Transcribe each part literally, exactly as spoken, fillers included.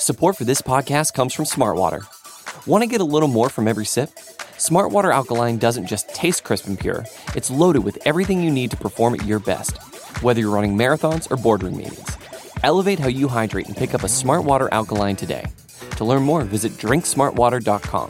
Support for this podcast comes from Smartwater. Want to get a little more from every sip? Smartwater Alkaline doesn't just taste crisp and pure, it's loaded with everything you need to perform at your best, whether you're running marathons or boardroom meetings. Elevate how you hydrate and pick up a Smartwater Alkaline today. To learn more, visit drink smartwater dot com.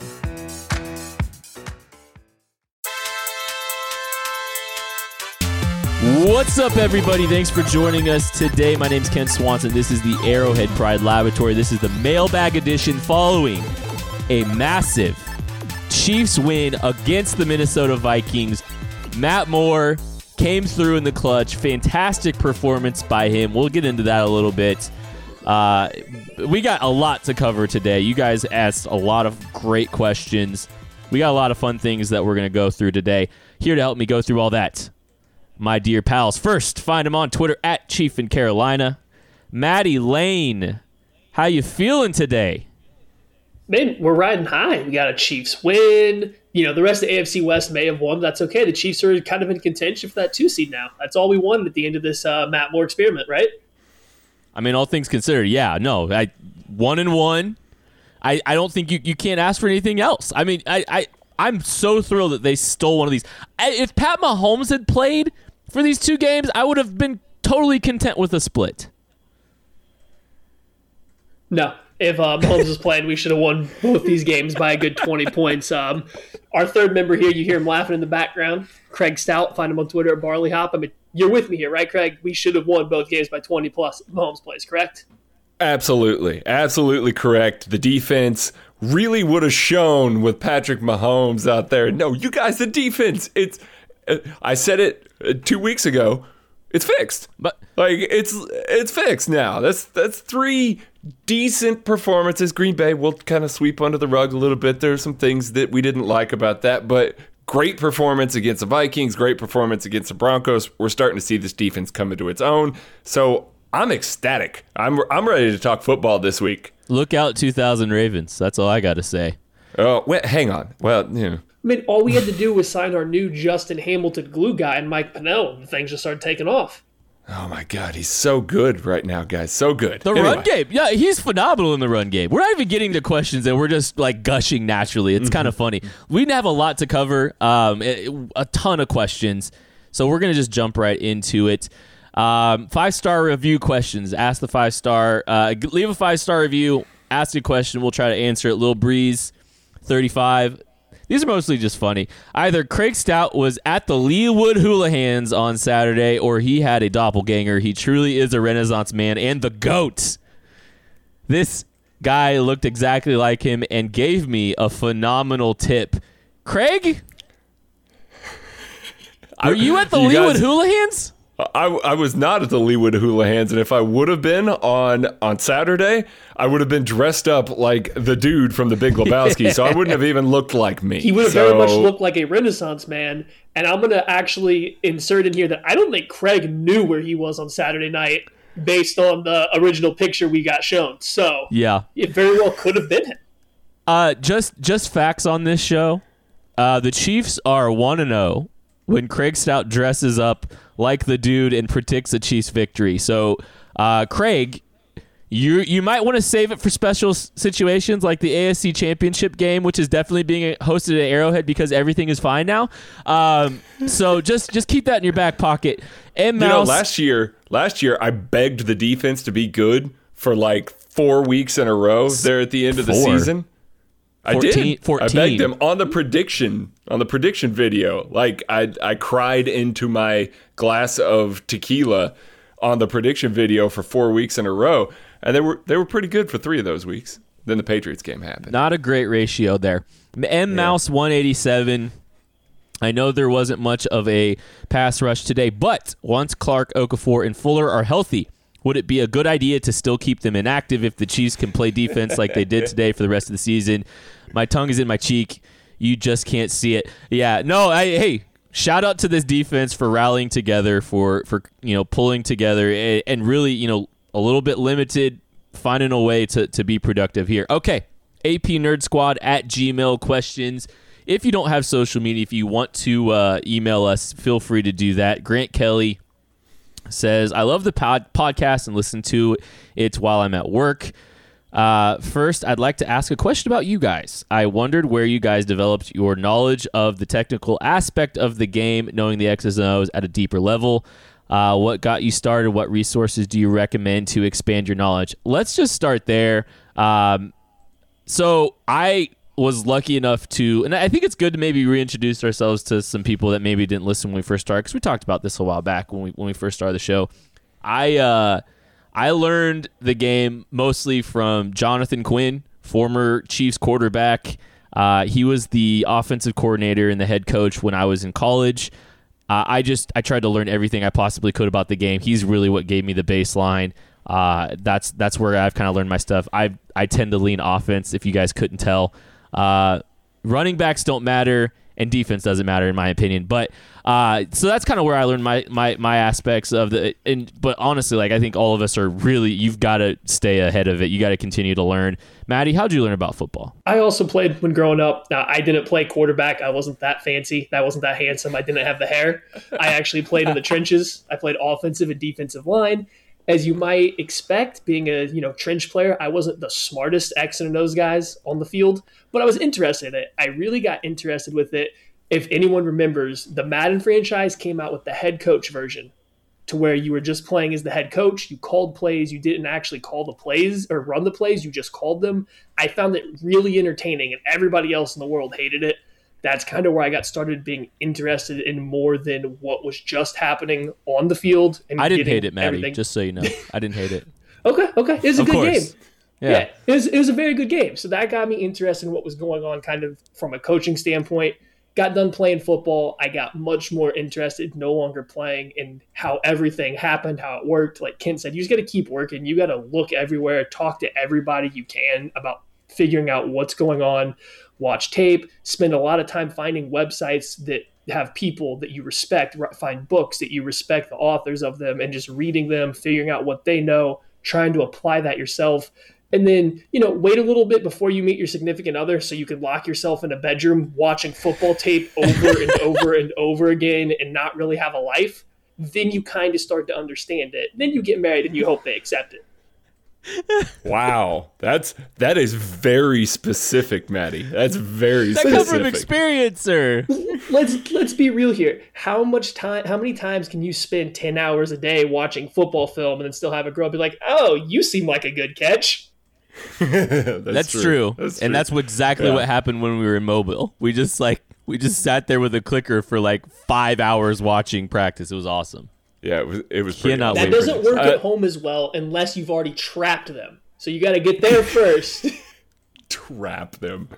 What's up, everybody? Thanks for joining us today. My name's Ken Swanson. This is the Arrowhead Pride Laboratory. This is the mailbag edition following a massive Chiefs win against the Minnesota Vikings. Matt Moore came through in the clutch. Fantastic performance by him. We'll get into that a little bit. Uh, we got a lot to cover today. You guys asked a lot of great questions. We got a lot of fun things that we're going to go through today. Here to help me go through all that, my dear pals. First, find him on Twitter at Chief in Carolina. Maddie Lane, how you feeling today? Man, we're riding high. We got a Chiefs win. You know, the rest of the A F C West may have won. That's okay. The Chiefs are kind of in contention for that two seed now. That's all we wanted at the end of this uh, Matt Moore experiment, right? I mean, all things considered, yeah. No, I one and one. I, I don't think you, you can't ask for anything else. I mean, I, I, I'm so thrilled that they stole one of these. I, if Pat Mahomes had played for these two games, I would have been totally content with a split. No. If uh, Mahomes was playing, we should have won both these games by a good twenty points. Um, our third member here, you hear him laughing in the background, Craig Stout. Find him on Twitter at Barley Hop. I mean, you're with me here, right, Craig? We should have won both games by twenty plus if Mahomes plays, correct? Absolutely. Absolutely correct. The defense really would have shown with Patrick Mahomes out there. No, you guys, the defense, it's uh, I said it uh, two weeks ago. It's fixed. But like it's it's fixed now. That's that's three decent performances. Green Bay will kind of sweep under the rug a little bit. There are some things that we didn't like about that, but great performance against the Vikings, great performance against the Broncos. We're starting to see this defense come into its own. So I'm ecstatic. I'm I'm ready to talk football this week. Look out, two thousand Ravens. That's all I got to say. Oh, wait, hang on. Well, you know. I mean, all we had to do was sign our new Justin Hamilton glue guy and Mike Pennell, and things just started taking off. Oh, my God. He's so good right now, guys. So good. The anyway. run game. Yeah, he's phenomenal in the run game. We're not even getting to questions, and we're just, like, gushing naturally. It's mm-hmm. kind of funny. We have a lot to cover, um, a ton of questions, so we're going to just jump right into it. Um, five-star review questions. Ask the five-star. Uh, leave a five-star review. Ask a question. We'll try to answer it. Lil Breeze, thirty-five. These are mostly just funny. Either Craig Stout was at the Leawood Houligans on Saturday, or he had a doppelganger. He truly is a Renaissance man and the GOAT. This guy looked exactly like him and gave me a phenomenal tip. Craig? Are you at the you Leawood guys, Houligans? I, I was not at the Leawood Houligans, and if I would have been on, on Saturday, I would have been dressed up like the dude from The Big Lebowski, so I wouldn't have even looked like me. He would have so... very much looked like a Renaissance man, and I'm going to actually insert in here that I don't think Craig knew where he was on Saturday night based on the original picture we got shown. So yeah, it very well could have been him. Uh, just, just facts on this show. Uh, the Chiefs are one and oh when Craig Stout dresses up like the dude and predicts a Chiefs victory. So, uh, Craig, you you might want to save it for special situations like the A F C Championship game, which is definitely being hosted at Arrowhead because everything is fine now. Um, so just just keep that in your back pocket. And you know, last year, last year I begged the defense to be good for like four weeks in a row there at the end of the Four. season. I fourteen, did. fourteen. I begged them on the prediction on the prediction video. Like I, I cried into my glass of tequila on the prediction video for four weeks in a row, and they were they were pretty good for three of those weeks. Then the Patriots game happened. Not a great ratio there. M Mouse yeah. one eighty-seven. I know there wasn't much of a pass rush today, but once Clark, Okafor, and Fuller are healthy, would it be a good idea to still keep them inactive if the Chiefs can play defense like they did today for the rest of the season? My tongue is in my cheek. You just can't see it. Yeah, no, I, hey, shout out to this defense for rallying together, for, for you know, pulling together, and, and really, you know, a little bit limited, finding a way to, to be productive here. Okay, A P Nerd Squad at Gmail questions. If you don't have social media, if you want to uh, email us, feel free to do that. Grant Kelly says, I love the pod- podcast and listen to it while I'm at work. Uh, first, I'd like to ask a question about you guys. I wondered where you guys developed your knowledge of the technical aspect of the game, knowing the X's and O's at a deeper level. Uh, what got you started? What resources do you recommend to expand your knowledge? Let's just start there. Um, so I was lucky enough to, and I think it's good to maybe reintroduce ourselves to some people that maybe didn't listen when we first started, because we talked about this a while back when we when we first started the show. I uh, I learned the game mostly from Jonathan Quinn, former Chiefs quarterback. Uh, he was the offensive coordinator and the head coach when I was in college. Uh, I just I tried to learn everything I possibly could about the game. He's really what gave me the baseline. Uh, that's that's where I've kind of learned my stuff. I I tend to lean offense, if you guys couldn't tell. Uh, running backs don't matter, and defense doesn't matter in my opinion. But uh, so that's kind of where I learned my, my my aspects of the. And but honestly, like I think all of us are really. You've got to stay ahead of it. You got to continue to learn. Maddie, how'd you learn about football? I also played when growing up. Now, I didn't play quarterback. I wasn't that fancy. I wasn't that handsome. I didn't have the hair. I actually played in the trenches. I played offensive and defensive line. As you might expect, being a you know trench player, I wasn't the smartest X and O's guys on the field, but I was interested in it. I really got interested with it. If anyone remembers, the Madden franchise came out with the head coach version, to where you were just playing as the head coach. You called plays. You didn't actually call the plays or run the plays. You just called them. I found it really entertaining, and everybody else in the world hated it. That's kind of where I got started being interested in more than what was just happening on the field. And I didn't hate it, Maddie, everything. just so you know. I didn't hate it. Okay, okay. It was a Of good course. game. Yeah. yeah, it was, it was a very good game. So that got me interested in what was going on kind of from a coaching standpoint. Got done playing football. I got much more interested, no longer playing, in how everything happened, how it worked. Like Kent said, you just got to keep working. You got to look everywhere, talk to everybody you can about figuring out what's going on, watch tape, spend a lot of time finding websites that have people that you respect, find books that you respect the authors of them, and just reading them, figuring out what they know, trying to apply that yourself. And then, you know, wait a little bit before you meet your significant other so you can lock yourself in a bedroom watching football tape over and over and over again and not really have a life. Then you kind of start to understand it. Then you get married and you hope they accept it. Wow, that's that is very specific, Maddie. That's very That specific. comes from experience, sir. Let's let's be real here. How much time? How many times can you spend ten hours a day watching football film and then still have a girl be like, "Oh, you seem like a good catch." that's, That's true. true. That's And true. that's what exactly Yeah. what happened when we were in Mobile. We just like we just sat there with a clicker for like five hours watching practice. It was awesome. Yeah, it was. It was pretty Cannot awesome. That wait for doesn't this. work Uh, at home as well unless you've already trapped them. So you got to get there first. Trap them.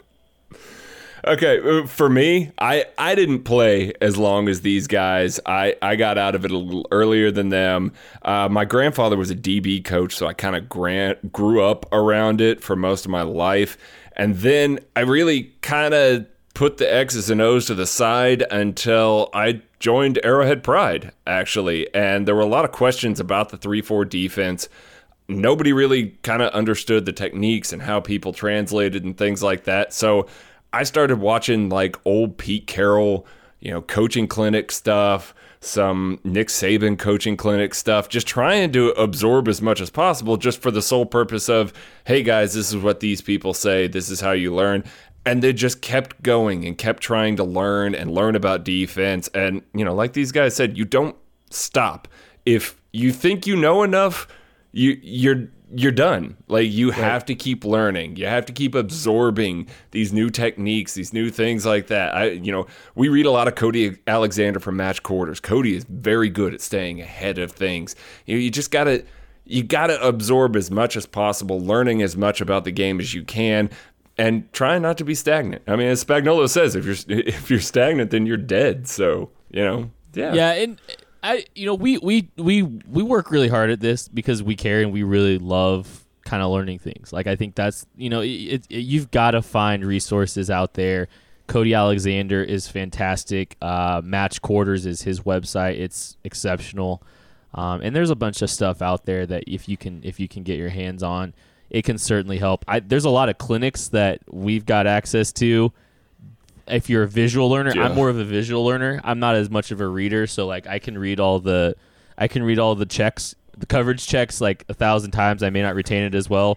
Okay, uh, for me, I, I didn't play as long as these guys. I, I got out of it a little earlier than them. Uh, my grandfather was a D B coach, so I kind of grant, grew up around it for most of my life. And then I really kind of put the X's and O's to the side until I joined Arrowhead Pride, actually. And there were a lot of questions about the three four defense. Nobody really kind of understood the techniques and how people translated and things like that. So I started watching like old Pete Carroll, you know, coaching clinic stuff, some Nick Saban coaching clinic stuff, just trying to absorb as much as possible just for the sole purpose of, hey guys, this is what these people say. This is how you learn. And they just kept going and kept trying to learn and learn about defense. And, you know, like these guys said, you don't stop. If you think you know enough, you you're you're done. Like you have to keep learning. You have to keep absorbing these new techniques, these new things like that. I you know, we read a lot of Cody Alexander from Match Quarters. Cody is very good at staying ahead of things. You know, you just gotta you gotta absorb as much as possible, learning as much about the game as you can. And trying not to be stagnant. I mean, as Spagnuolo says, if you're if you're stagnant, then you're dead. So, you know, yeah. Yeah, and I, you know, we we we we work really hard at this because we care and we really love kind of learning things. Like I think that's, you know, it, it, you've got to find resources out there. Cody Alexander is fantastic. Uh, Match Quarters is his website. It's exceptional. Um, and there's a bunch of stuff out there that if you can if you can get your hands on, it can certainly help. I, there's a lot of clinics that we've got access to. If you're a visual learner, Yeah. I'm more of a visual learner. I'm not as much of a reader, so like I can read all the, I can read all the checks, the coverage checks like a thousand times. I may not retain it as well.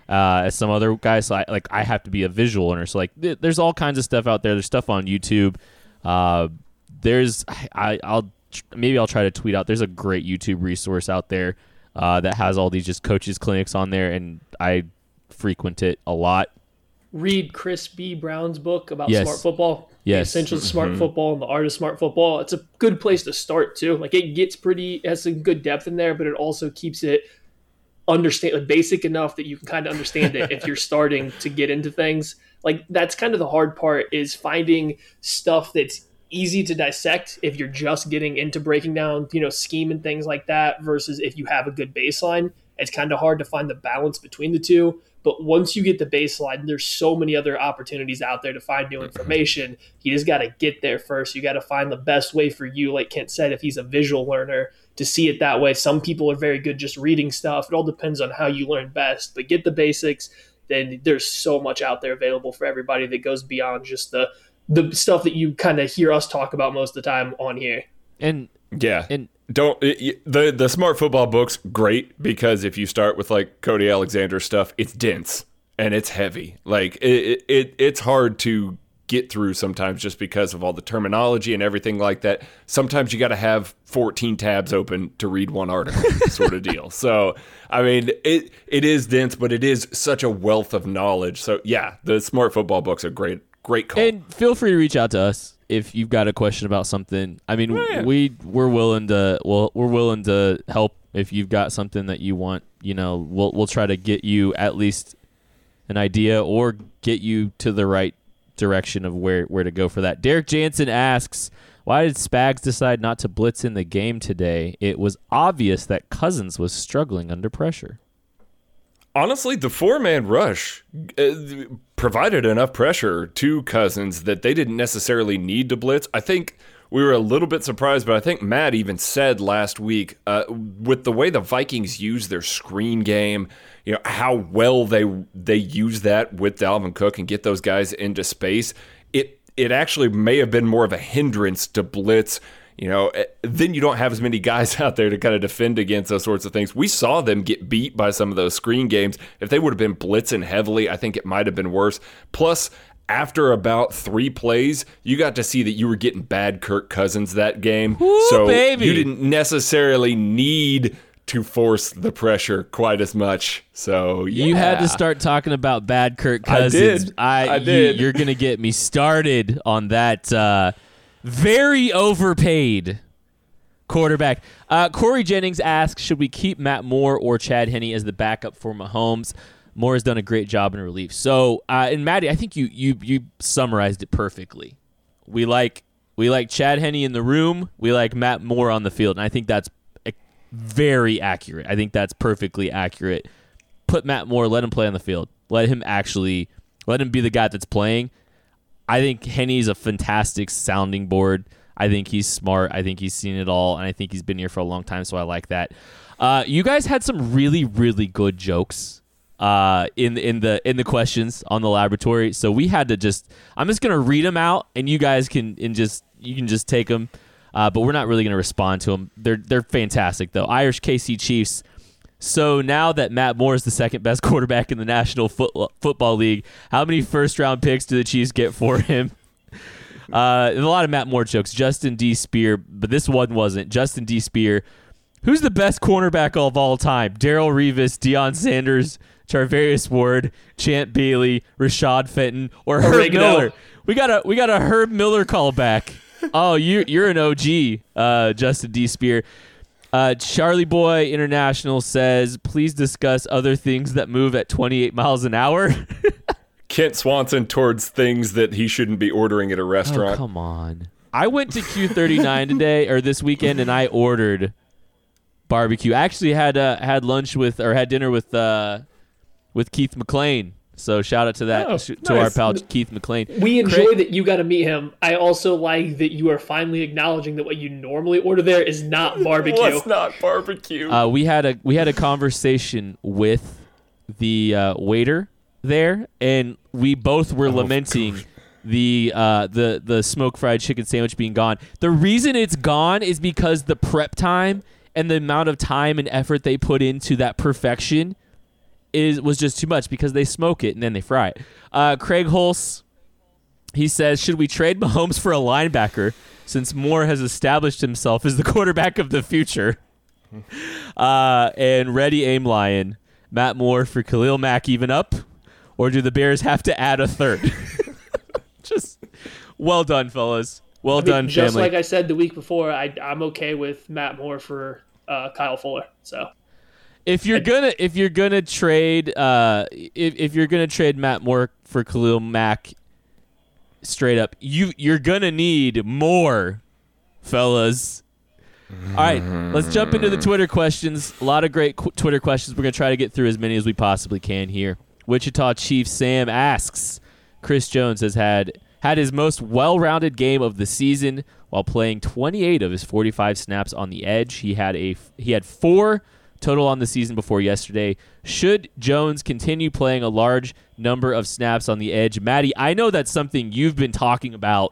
uh, as some other guys. So I, like I have to be a visual learner. So like th- there's all kinds of stuff out there. There's stuff on YouTube. Uh, there's I, I'll maybe I'll try to tweet out. There's a great YouTube resource out there uh, that has all these just coaches clinics on there, and I frequent it a lot. Read Chris B. Brown's book about Yes. smart football. Yes. The Essentials of Smart Mm-hmm. Football and the Art of Smart Football. It's a good place to start too. Like it gets pretty, it has some good depth in there, but it also keeps it understand like, basic enough that you can kind of understand it if you're starting to get into things. Like that's kind of the hard part is finding stuff that's easy to dissect if you're just getting into breaking down, you know, scheme and things like that versus if you have a good baseline. It's kind of hard to find the balance between the two. But once you get the baseline, there's so many other opportunities out there to find new information. You just got to get there first. You got to find the best way for you, like Kent said, if he's a visual learner, to see it that way. Some people are very good just reading stuff. It all depends on how you learn best. But get the basics, then there's so much out there available for everybody that goes beyond just the the stuff that you kind of hear us talk about most of the time on here. And Yeah. and Don't it, the the smart football book's great because if you start with like Cody Alexander stuff, it's dense and it's heavy. Like it, it it's hard to get through sometimes just because of all the terminology and everything like that. Sometimes you got to have fourteen tabs open to read one article, sort of deal. So I mean, it it is dense, but it is such a wealth of knowledge. So yeah, the smart football book's a great great call. And feel free to reach out to us if you've got a question about something. I mean, Oh, yeah. we we're willing to well we're willing to help if you've got something that you want. You know, we'll we'll try to get you at least an idea or get you to the right direction of where where to go for that. Derek Jansen asks, why did Spags decide not to blitz in the game today? It was obvious that Cousins was struggling under pressure. Honestly, the four-man rush uh, provided enough pressure to Cousins that they didn't necessarily need to blitz. I think we were a little bit surprised, but I think Matt even said last week, uh, with the way the Vikings use their screen game, you know, how well they they use that with Dalvin Cook and get those guys into space, it it actually may have been more of a hindrance to blitz. You know, then you don't have as many guys out there to kind of defend against those sorts of things. We saw them get beat by some of those screen games. If they would have been blitzing heavily, I think it might have been worse. Plus, after about three plays, you got to see that you were getting bad Kirk Cousins that game. Ooh, so baby. you didn't necessarily need to force the pressure quite as much. So yeah. You had to start talking about bad Kirk I Cousins. did. I you- did. You're going to get me started on that uh, very overpaid quarterback. Uh, Corey Jennings asks, should we keep Matt Moore or Chad Henne as the backup for Mahomes? Moore has done a great job in relief. So, uh, and Maddie, I think you you you summarized it perfectly. We like we like Chad Henne in the room. We like Matt Moore on the field, and I think that's uh, very accurate. I think that's perfectly accurate. Put Matt Moore, let him play on the field. Let him actually, let him be the guy that's playing. I think Henne's a fantastic sounding board. I think he's smart. I think he's seen it all, and I think he's been here for a long time, so I like that. Uh, you guys had some really, really good jokes uh, in in the in the questions on the laboratory, so we had to just. I'm just gonna read them out, and you guys can and just you can just take them, uh, but we're not really gonna respond to them. They're they're fantastic though. Irish K C Chiefs. So now that Matt Moore is the second best quarterback in the National Foot- Football League, how many first-round picks do the Chiefs get for him? Uh, a lot of Matt Moore jokes. Justin D. Spear, but this one wasn't. Justin D. Spear. Who's the best cornerback of all time? Darrelle Revis, Deion Sanders, Charvarius Ward, Champ Bailey, Rashad Fenton, or Herb Oregano. Miller? We got a we got a Herb Miller callback. Oh, you you're an O G, uh, Justin D. Spear. Uh, Charlie Boy International says, please discuss other things that move at twenty-eight miles an hour. Kent Swanson towards things that he shouldn't be ordering at a Oh, restaurant. come on. I went to Q thirty-nine today, or this weekend, and I ordered barbecue. I actually had uh, had lunch with, or had dinner with uh, with Keith McLean. So shout out to that, Oh, sh- to nice. our pal Keith McLean. We enjoy Craig- that you got to meet him. I also like that you are finally acknowledging that what you normally order there is not barbecue. What's not barbecue? Uh, we had a we had a conversation with the uh, waiter there, and we both were lamenting the uh, the the smoke fried chicken sandwich being gone. The reason it's gone is because the prep time and the amount of time and effort they put into that perfection is was just too much because they smoke it and then they fry it. Uh, Craig Hulse, he says, should we trade Mahomes for a linebacker since Moore has established himself as the quarterback of the future? Uh, and Ready Aim Lion, Matt Moore for Khalil Mack even up? Or do the Bears have to add a third? Just well done, fellas. Well I mean, done, just family. like I said the week before, I, I'm okay with Matt Moore for uh, Kyle Fuller. So if you're gonna if you're gonna trade uh if, if you're gonna trade Matt Moore for Khalil Mack, straight up, you you're gonna need more, fellas. All right, let's jump into the Twitter questions. A lot of great qu- Twitter questions. We're gonna try to get through as many as we possibly can here. Wichita Chief Sam asks, Chris Jones has had had his most well-rounded game of the season while playing twenty-eight of his forty-five snaps on the edge. He had a he had four total on the season before yesterday. Should Jones continue playing a large number of snaps on the edge? Maddie, I know that's something you've been talking about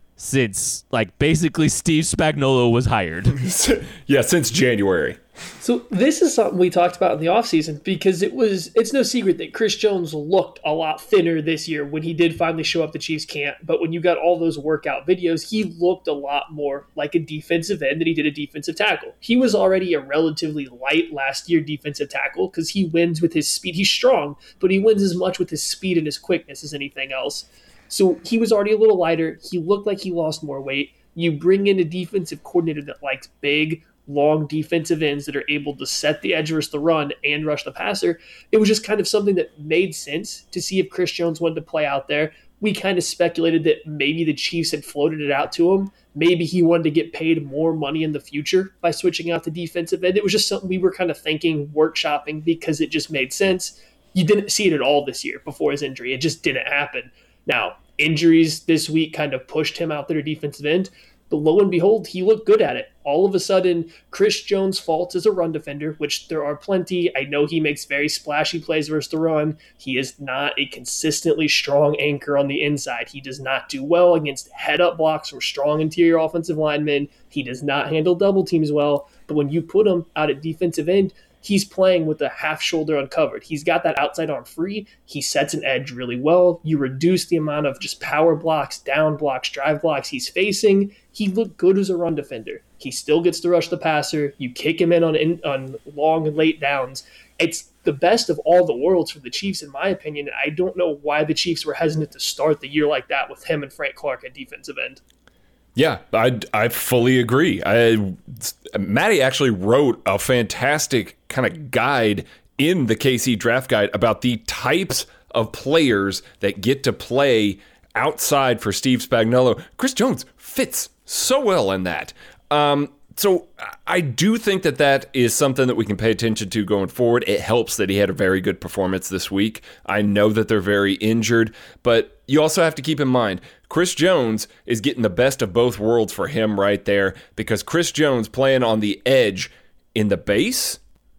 since, like, basically Steve Spagnuolo was hired. Yeah, since January. So this is something we talked about in the offseason because it was it's no secret that Chris Jones looked a lot thinner this year when he did finally show up to Chiefs camp. But when you got all those workout videos, he looked a lot more like a defensive end than he did a defensive tackle. He was already a relatively light last year defensive tackle because he wins with his speed. He's strong, but he wins as much with his speed and his quickness as anything else. So he was already a little lighter. He looked like he lost more weight. You bring in a defensive coordinator that likes big, long defensive ends that are able to set the edge versus the run and rush the passer. It was just kind of something that made sense to see if Chris Jones wanted to play out there. We kind of speculated that maybe the Chiefs had floated it out to him. Maybe he wanted to get paid more money in the future by switching out the defensive end. It was just something we were kind of thinking, workshopping, because it just made sense. You didn't see it at all this year before his injury. It just didn't happen. Now, injuries this week kind of pushed him out there defensive end. But lo and behold, he looked good at it. All of a sudden, Chris Jones' fault is a run defender, which there are plenty. I know he makes very splashy plays versus the run. He is not a consistently strong anchor on the inside. He does not do well against head-up blocks or strong interior offensive linemen. He does not handle double teams well. But when you put him out at defensive end, he's playing with a half shoulder uncovered. He's got that outside arm free. He sets an edge really well. You reduce the amount of just power blocks, down blocks, drive blocks he's facing. He looked good as a run defender. He still gets to rush the passer. You kick him in on in, on long and late downs. It's the best of all the worlds for the Chiefs, in my opinion. I don't know why the Chiefs were hesitant to start the year like that with him and Frank Clark at defensive end. Yeah, I, I fully agree. I, Matty actually wrote a fantastic kind of guide in the K C Draft Guide about the types of players that get to play outside for Steve Spagnuolo. Chris Jones fits so well in that. Um, so I do think that that is something that we can pay attention to going forward. It helps that he had a very good performance this week. I know that they're very injured, but you also have to keep in mind, Chris Jones is getting the best of both worlds for him right there, because Chris Jones playing on the edge in the base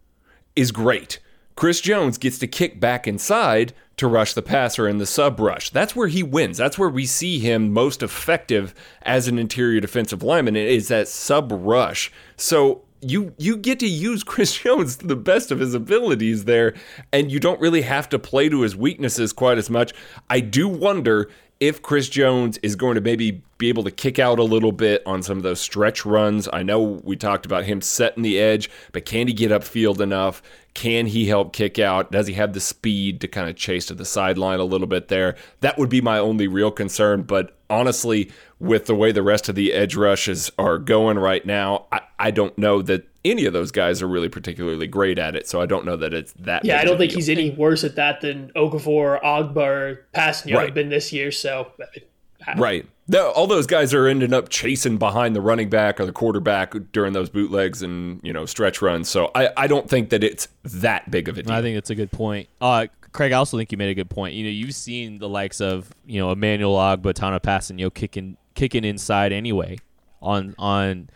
is great. Chris Jones gets to kick back inside to rush the passer in the sub rush. That's where he wins. That's where we see him most effective as an interior defensive lineman, is that sub rush. So you you get to use Chris Jones to the best of his abilities there, and you don't really have to play to his weaknesses quite as much. I do wonder if Chris Jones is going to maybe be able to kick out a little bit on some of those stretch runs. I know we talked about him setting the edge, but can he get upfield enough? Can he help kick out? Does he have the speed to kind of chase to the sideline a little bit there? That would be my only real concern. But honestly, with the way the rest of the edge rushes are going right now, I, I don't know that any of those guys are really particularly great at it. So I don't know that it's that. Yeah, big I don't of a think deal. he's any worse at that than Okafor, Ogba, or Passanio Right. have been this year. So, Right. The, all those guys are ending up chasing behind the running back or the quarterback during those bootlegs and, you know, stretch runs. So I, I don't think that it's that big of a deal. I think that's a good point. Uh, Craig, I also think you made a good point. You know, you've seen the likes of, you know, Emmanuel Ogba, Tana Passanio kicking kicking inside anyway on on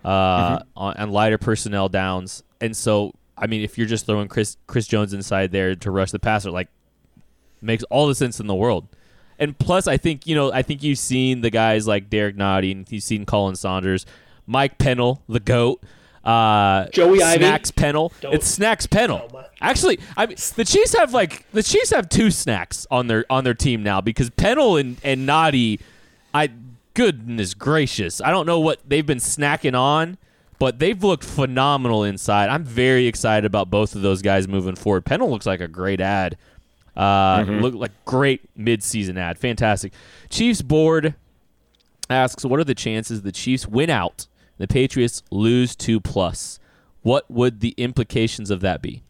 uh mm-hmm. on, on lighter personnel downs. And so, I mean, if you're just throwing Chris Chris Jones inside there to rush the passer, like, makes all the sense in the world. And plus, I think, you know, I think you've seen the guys like Derek Notting, you've seen Colin Saunders, Mike Pennell, the GOAT. Uh, Joey Ivy. Snacks Pennell. Don't- It's Snacks Pennell. Oh, my. Actually, I mean, the Chiefs have like the Chiefs have two snacks on their on their team now because Pennell and and Noddy, I goodness gracious, I don't know what they've been snacking on, but they've looked phenomenal inside. I'm very excited about both of those guys moving forward. Pennell looks like a great ad. Uh, Mm-hmm. Look like great mid-season ad. Fantastic. Chiefs board asks, what are the chances the Chiefs win out, the Patriots lose two plus? What would the implications of that be?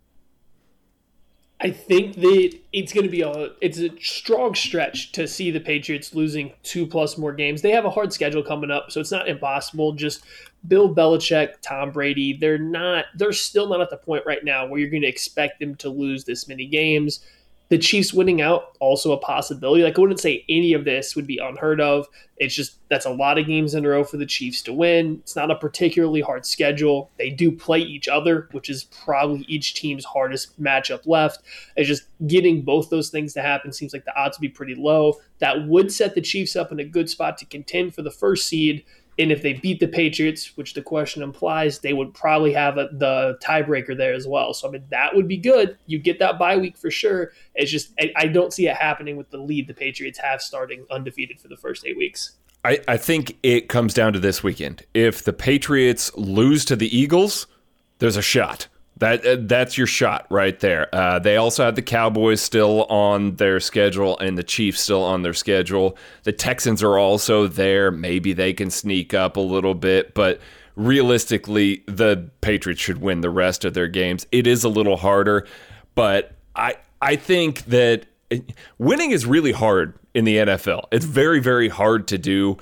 I think that it's going to be a it's a strong stretch to see the Patriots losing two plus more games. They have a hard schedule coming up, so it's not impossible. Just Bill Belichick, Tom Brady, they're not they're still not at the point right now where you're going to expect them to lose this many games. The Chiefs winning out, also a possibility. Like, I wouldn't say any of this would be unheard of. It's just that's a lot of games in a row for the Chiefs to win. It's not a particularly hard schedule. They do play each other, which is probably each team's hardest matchup left. It's just getting both those things to happen seems like the odds would be pretty low. That would set the Chiefs up in a good spot to contend for the first seed. And if they beat the Patriots, which the question implies, they would probably have a, the tiebreaker there as well. So, I mean, that would be good. You get that bye week for sure. It's just I, I don't see it happening with the lead the Patriots have starting undefeated for the first eight weeks. I, I think it comes down to this weekend. If the Patriots lose to the Eagles, there's a shot. That uh, that's your shot right there. Uh, they also have the Cowboys still on their schedule and the Chiefs still on their schedule. The Texans are also there. Maybe they can sneak up a little bit, but realistically, the Patriots should win the rest of their games. It is a little harder, but I I think that winning is really hard in the N F L. It's very, very hard to do.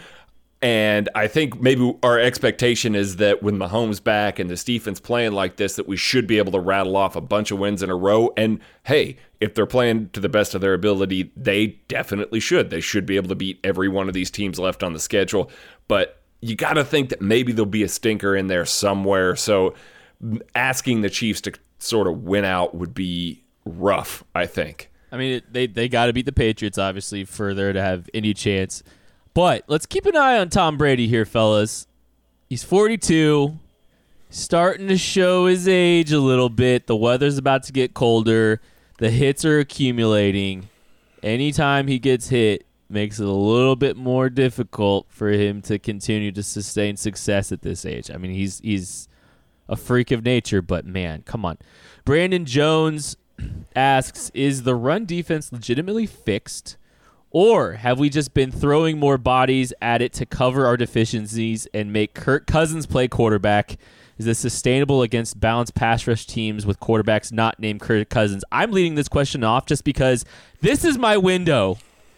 And I think maybe our expectation is that when Mahomes back and this defense playing like this, that we should be able to rattle off a bunch of wins in a row. And hey, if they're playing to the best of their ability, they definitely should. They should be able to beat every one of these teams left on the schedule. But you got to think that maybe there'll be a stinker in there somewhere. So asking the Chiefs to sort of win out would be rough, I think. I mean, they they got to beat the Patriots, obviously, for there to have any chance. But let's keep an eye on Tom Brady here, fellas. He's forty-two, starting to show his age a little bit. The weather's about to get colder. The hits are accumulating. Anytime he gets hit, makes it a little bit more difficult for him to continue to sustain success at this age. I mean, he's he's a freak of nature, but man, come on. Brandon Jones asks, is the run defense legitimately fixed? Or have we just been throwing more bodies at it to cover our deficiencies and make Kirk Cousins play quarterback? Is this sustainable against balanced pass rush teams with quarterbacks not named Kirk Cousins? I'm leading this question off just because this is my window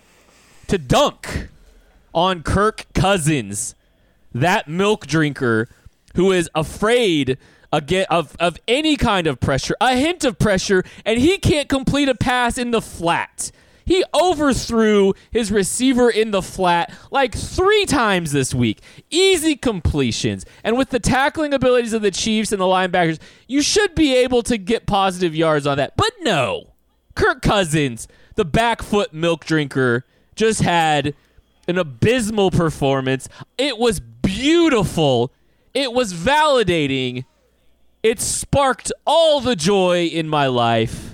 to dunk on Kirk Cousins, that milk drinker who is afraid again of, of any kind of pressure, a hint of pressure, and he can't complete a pass in the flat. He overthrew his receiver in the flat like three times this week. Easy completions. And with the tackling abilities of the Chiefs and the linebackers, you should be able to get positive yards on that. But no. Kirk Cousins, the back foot milk drinker, just had an abysmal performance. It was beautiful. It was validating. It sparked all the joy in my life.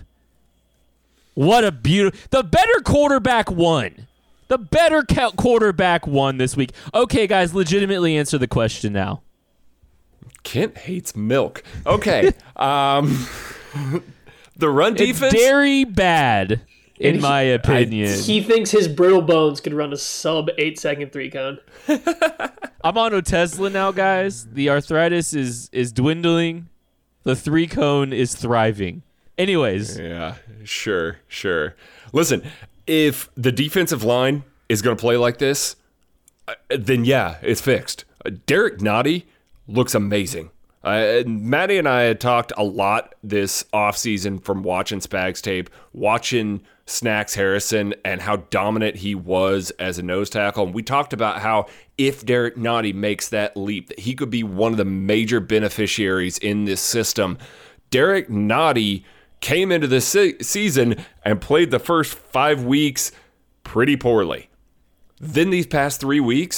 What a beautiful... The better quarterback won. The better quarterback won this week. Okay, guys, legitimately answer the question now. Kent hates milk. Okay. um, the run defense... It's dairy bad, in And my he- opinion. He thinks his brittle bones could run a sub eight second three cone. I'm on Otezla now, guys. The arthritis is is dwindling. The three cone is thriving. Anyways. Yeah, sure, sure. Listen, if the defensive line is going to play like this, uh, then yeah, it's fixed. Uh, Derek Nottie looks amazing. Uh, Maddie and I had talked a lot this offseason from watching Spags tape, watching Snacks Harrison, and how dominant he was as a nose tackle. And we talked about how if Derek Nottie makes that leap, that he could be one of the major beneficiaries in this system. Derek Nottie came into this se- season and played the first five weeks pretty poorly. Then these past three weeks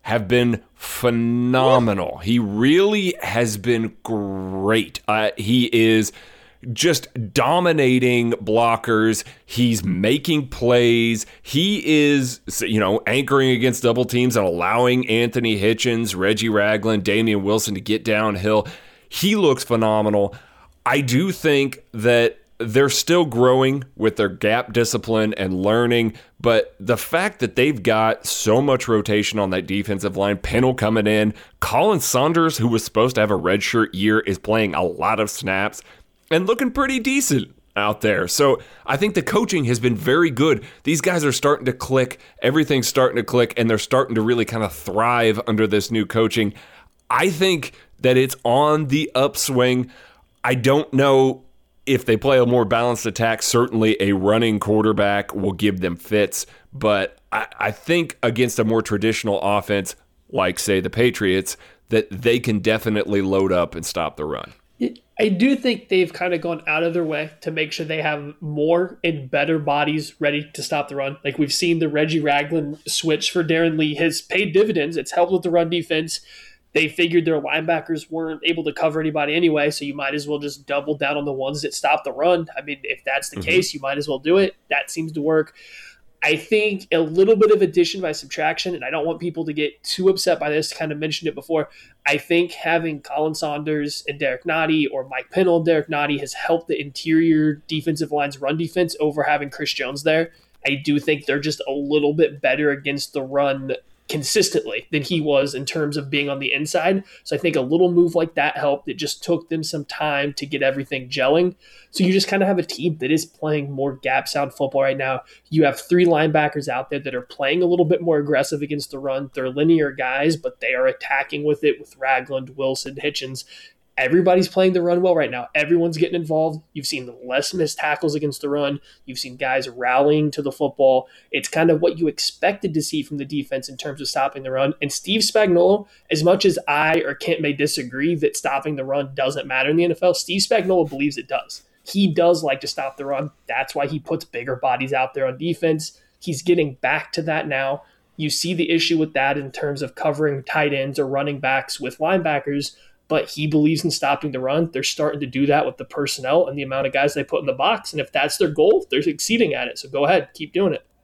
have been phenomenal. He really has been great. Uh, he is just dominating blockers. He's making plays. He is, you know, anchoring against double teams and allowing Anthony Hitchens, Reggie Ragland, Damian Wilson to get downhill. He looks phenomenal. I do think that they're still growing with their gap discipline and learning, but the fact that they've got so much rotation on that defensive line, Pennell coming in, Colin Saunders, who was supposed to have a redshirt year, is playing a lot of snaps and looking pretty decent out there. So I think the coaching has been very good. These guys are starting to click. Everything's starting to click, and they're starting to really kind of thrive under this new coaching. I think that it's on the upswing. I don't know if they play a more balanced attack. Certainly a running quarterback will give them fits. But I, I think against a more traditional offense, like, say, the Patriots, that they can definitely load up and stop the run. I do think they've kind of gone out of their way to make sure they have more and better bodies ready to stop the run. Like, we've seen the Reggie Ragland switch for Darren Lee has paid dividends. It's helped with the run defense. They figured their linebackers weren't able to cover anybody anyway, so you might as well just double down on the ones that stop the run. I mean, if that's the mm-hmm. case, you might as well do it. That seems to work. I think a little bit of addition by subtraction, and I don't want people to get too upset by this, kind of mentioned it before. I think having Colin Saunders and Derek Nottie, or Mike Pennell and Derek Nottie, has helped the interior defensive line's run defense over having Chris Jones there. I do think they're just a little bit better against the run consistently than he was in terms of being on the inside. So I think a little move like that helped. It just took them some time to get everything gelling. So you just kind of have a team that is playing more gap sound football right now. You have three linebackers out there that are playing a little bit more aggressive against the run. They're linear guys, but they are attacking with it with Ragland, Wilson, Hitchens. Everybody's playing the run well right now. Everyone's getting involved. You've seen less missed tackles against the run. You've seen guys rallying to the football. It's kind of what you expected to see from the defense in terms of stopping the run. And Steve Spagnuolo, as much as I or Kent may disagree that stopping the run doesn't matter in the N F L, Steve Spagnuolo believes it does. He does like to stop the run. That's why he puts bigger bodies out there on defense. He's getting back to that now. You see the issue with that in terms of covering tight ends or running backs with linebackers, but he believes in stopping the run. They're starting to do that with the personnel and the amount of guys they put in the box. And if that's their goal, they're succeeding at it. So go ahead, keep doing it.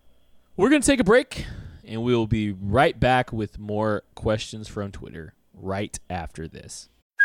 We're going to take a break, and we'll be right back with more questions from Twitter right after this.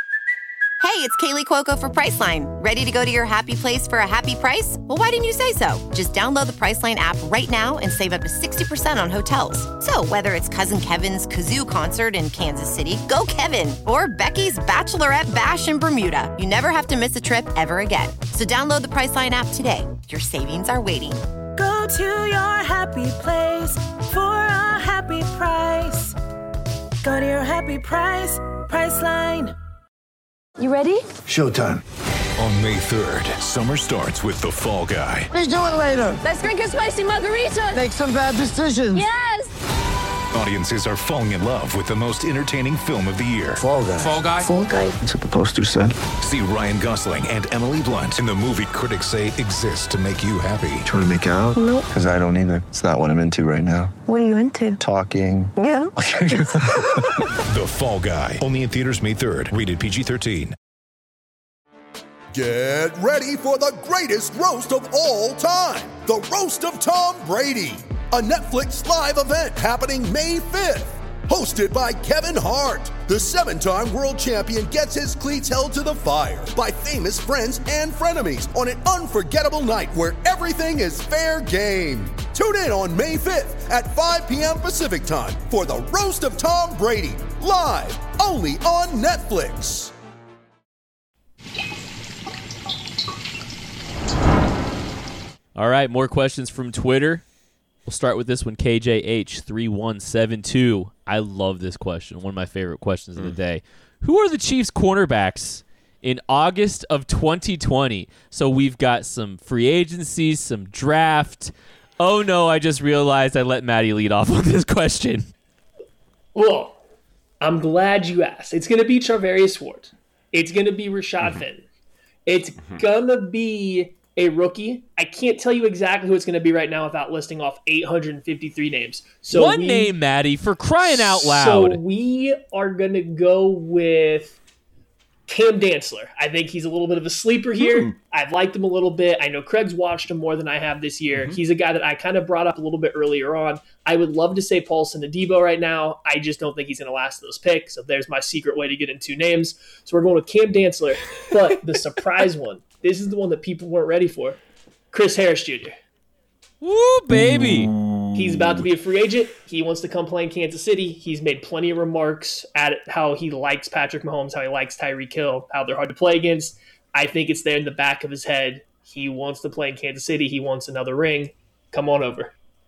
Hey, it's Kaylee Cuoco for Priceline. Ready to go to your happy place for a happy price? Well, why didn't you say so? Just download the Priceline app right now and save up to sixty percent on hotels. So whether it's Cousin Kevin's Kazoo Concert in Kansas City, go Kevin, or Becky's Bachelorette Bash in Bermuda, you never have to miss a trip ever again. So download the Priceline app today. Your savings are waiting. Go to your happy place for a happy price. Go to your happy price, Priceline. You ready? Showtime. On May third, summer starts with The Fall Guy. Let's do it later. Let's drink a spicy margarita. Make some bad decisions. Yes! Audiences are falling in love with the most entertaining film of the year. Fall Guy. Fall Guy? Fall Guy. That's what the poster said. See Ryan Gosling and Emily Blunt in the movie critics say exists to make you happy. Trying to make it out? Nope. Because I don't either. It's not what I'm into right now. What are you into? Talking. Yeah. The Fall Guy. Only in theaters May third. Rated P G thirteen. Get ready for the greatest roast of all time. The Roast of Tom Brady. A Netflix live event happening May fifth. Hosted by Kevin Hart. The seven-time world champion gets his cleats held to the fire by famous friends and frenemies on an unforgettable night where everything is fair game. Tune in on May fifth at five p.m. Pacific time for the Roast of Tom Brady. Live only on Netflix. All right, more questions from Twitter. We'll start with this one, K J H three one seven two. I love this question, one of my favorite questions mm. of the day. Who are the Chiefs cornerbacks in August of twenty twenty? So we've got some free agency, some draft. Oh, no, I just realized I let Maddie lead off on this question. Well, I'm glad you asked. It's going to be Charvarius Ward. It's going to be Rashad mm-hmm. Fenton. It's mm-hmm. going to be a rookie. I can't tell you exactly who it's going to be right now without listing off eight hundred fifty-three names. So One we, name, Maddie, for crying out loud. So we are going to go with Cam Dantzler. I think he's a little bit of a sleeper here. Mm. I've liked him a little bit. I know Craig's watched him more than I have this year. Mm-hmm. He's a guy that I kind of brought up a little bit earlier on. I would love to say Paulson Adebo right now. I just don't think he's going to last those picks. So there's my secret way to get in two names. So we're going with Cam Dantzler. But the surprise one, this is the one that people weren't ready for. Chris Harris Junior Woo, baby. He's about to be a free agent. He wants to come play in Kansas City. He's made plenty of remarks at how he likes Patrick Mahomes, how he likes Tyreek Hill, how they're hard to play against. I think it's there in the back of his head. He wants to play in Kansas City. He wants another ring. Come on over.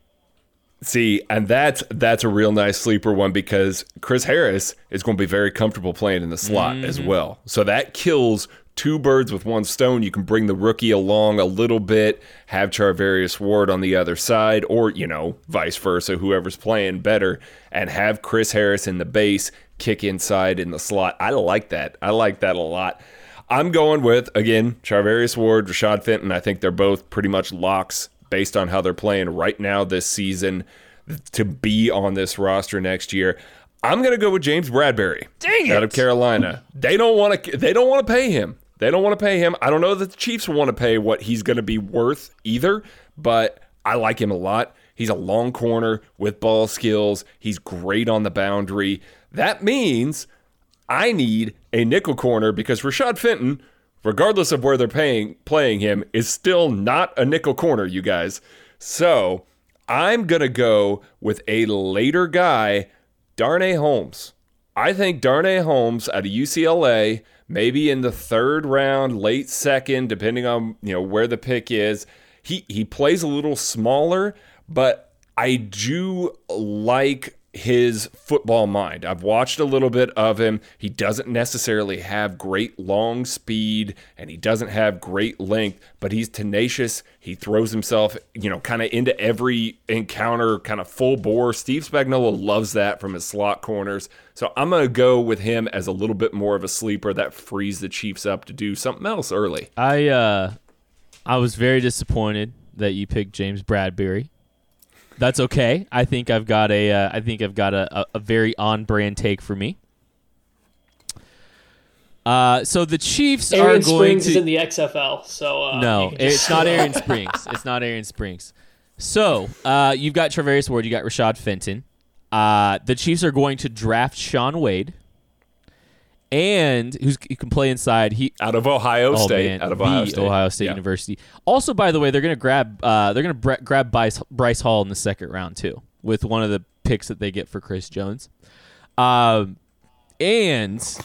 See, and that's that's a real nice sleeper one because Chris Harris is going to be very comfortable playing in the slot mm-hmm. as well. So that kills two birds with one stone. You can bring the rookie along a little bit, have Charvarius Ward on the other side, or, you know, vice versa, whoever's playing better, and have Chris Harris in the base, kick inside in the slot. I like that. I like that a lot. I'm going with, again, Charvarius Ward, Rashad Fenton. I think they're both pretty much locks based on how they're playing right now this season to be on this roster next year. I'm going to go with James Bradbury. Dang it. Out of Carolina. They don't want to they don't want to pay him. They don't want to pay him. I don't know that the Chiefs want to pay what he's going to be worth either, but I like him a lot. He's a long corner with ball skills. He's great on the boundary. That means I need a nickel corner because Rashad Fenton, regardless of where they're paying, playing him, is still not a nickel corner, you guys. So I'm going to go with a later guy, Darnay Holmes. I think Darnay Holmes out of U C L A, maybe in the third round, late second, depending on, you know, where the pick is. He he plays a little smaller, but I do like his football mind. I've watched a little bit of him. He doesn't necessarily have great long speed and he doesn't have great length, but he's tenacious. He throws himself, you know, kind of into every encounter, kind of full bore. Steve Spagnuolo loves that from his slot corners. So I'm going to go with him as a little bit more of a sleeper that frees the Chiefs up to do something else early. I uh, I was very disappointed that you picked James Bradbury. That's okay. I think I've got a. Uh, I think I've got a, a, a very on-brand take for me. Uh, so the Chiefs Aaron are going Springs to. is in the X F L, so uh, no, just... it's not Aaron Springs. It's not Aaron Springs. So uh, you've got Charvarius Ward. You got Rashad Fenton. Uh, the Chiefs are going to draft Shaun Wade, and who's who can play inside. He out of Ohio oh, State. Man, out of Ohio the State. Ohio State yeah. University. Also, by the way, they're going to grab. Uh, they're going to bre- grab Bryce, Bryce Hall in the second round too, with one of the picks that they get for Chris Jones. Um, and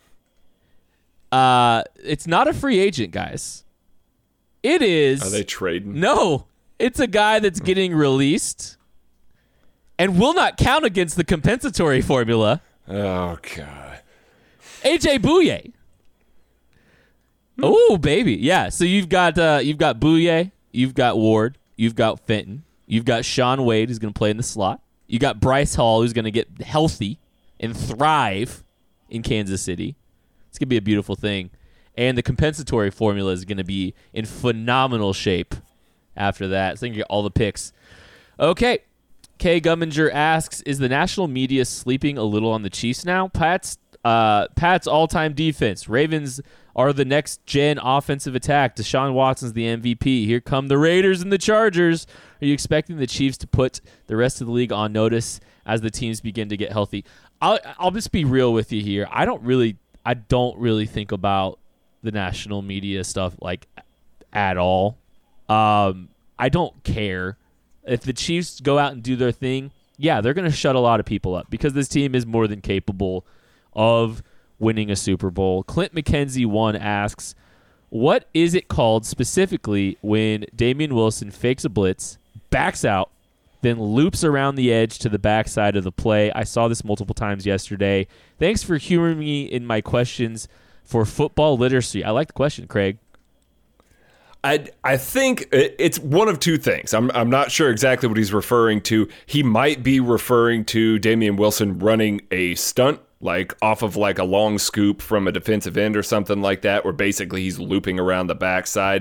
uh, it's not a free agent, guys. It is. Are they trading? No, it's a guy that's getting released and will not count against the compensatory formula. Oh, God. A J Bouye. Hmm. Oh, baby. Yeah, so you've got uh, you've got Bouye, you've got Ward, you've got Fenton, you've got Shaun Wade, who's going to play in the slot. You got Bryce Hall, who's going to get healthy and thrive in Kansas City. It's going to be a beautiful thing. And the compensatory formula is going to be in phenomenal shape after that. So you can get all the picks. Okay. Kay Gumminger asks, is the national media sleeping a little on the Chiefs now? Pat's uh, Pat's all-time defense. Ravens are the next-gen offensive attack. Deshaun Watson's the M V P. Here come the Raiders and the Chargers. Are you expecting the Chiefs to put the rest of the league on notice as the teams begin to get healthy? I'll, I'll just be real with you here. I don't really, I don't really think about the national media stuff like at all. Um, I don't care. If the Chiefs go out and do their thing, yeah, they're going to shut a lot of people up because this team is more than capable of winning a Super Bowl. Clint McKenzie one asks, what is it called specifically when Damian Wilson fakes a blitz, backs out, then loops around the edge to the backside of the play? I saw this multiple times yesterday. Thanks for humoring me in my questions for football literacy. I like the question, Craig. I I think it's one of two things. I'm I'm not sure exactly what he's referring to. He might be referring to Damian Wilson running a stunt, like off of like a long scoop from a defensive end or something like that, where basically he's looping around the backside.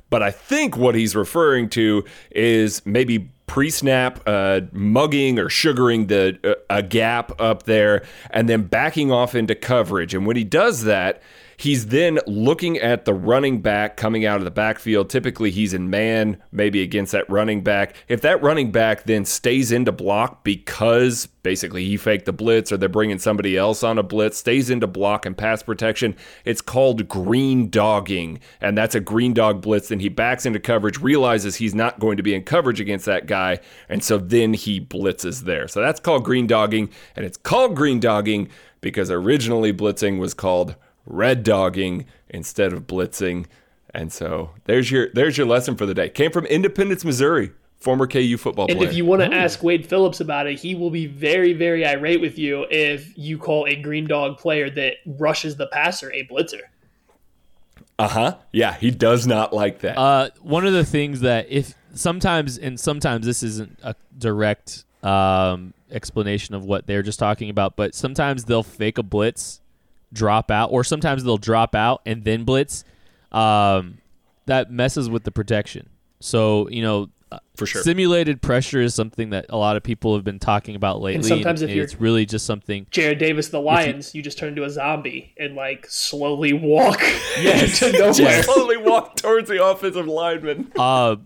But I think what he's referring to is maybe pre-snap uh, mugging or sugaring the uh, a gap up there and then backing off into coverage. And when he does that, he's then looking at the running back coming out of the backfield. Typically, he's in man, maybe against that running back. If that running back then stays into block because basically he faked the blitz or they're bringing somebody else on a blitz, stays into block and pass protection, it's called green dogging. And that's a green dog blitz. Then he backs into coverage, realizes he's not going to be in coverage against that guy, and so then he blitzes there. So that's called green dogging, and it's called green dogging because originally blitzing was called red dogging instead of blitzing. And so there's your there's your lesson for the day. Came from Independence, Missouri, former K U football and player. And if you want to ask Wade Phillips about it, he will be very, very irate with you if you call a green dog player that rushes the passer a blitzer. Uh-huh. Yeah, he does not like that. Uh, one of the things that if sometimes, and sometimes this isn't a direct um, explanation of what they're just talking about, but sometimes they'll fake a blitz, drop out, or sometimes they'll drop out and then blitz. Um, that messes with the protection. So, you know, for sure, simulated pressure is something that a lot of people have been talking about lately. And sometimes and if you're it's really just something. Jared Davis, the Lions, you, you just turn into a zombie and like slowly walk yes, to nowhere. Just slowly walk towards the offensive lineman. Uh,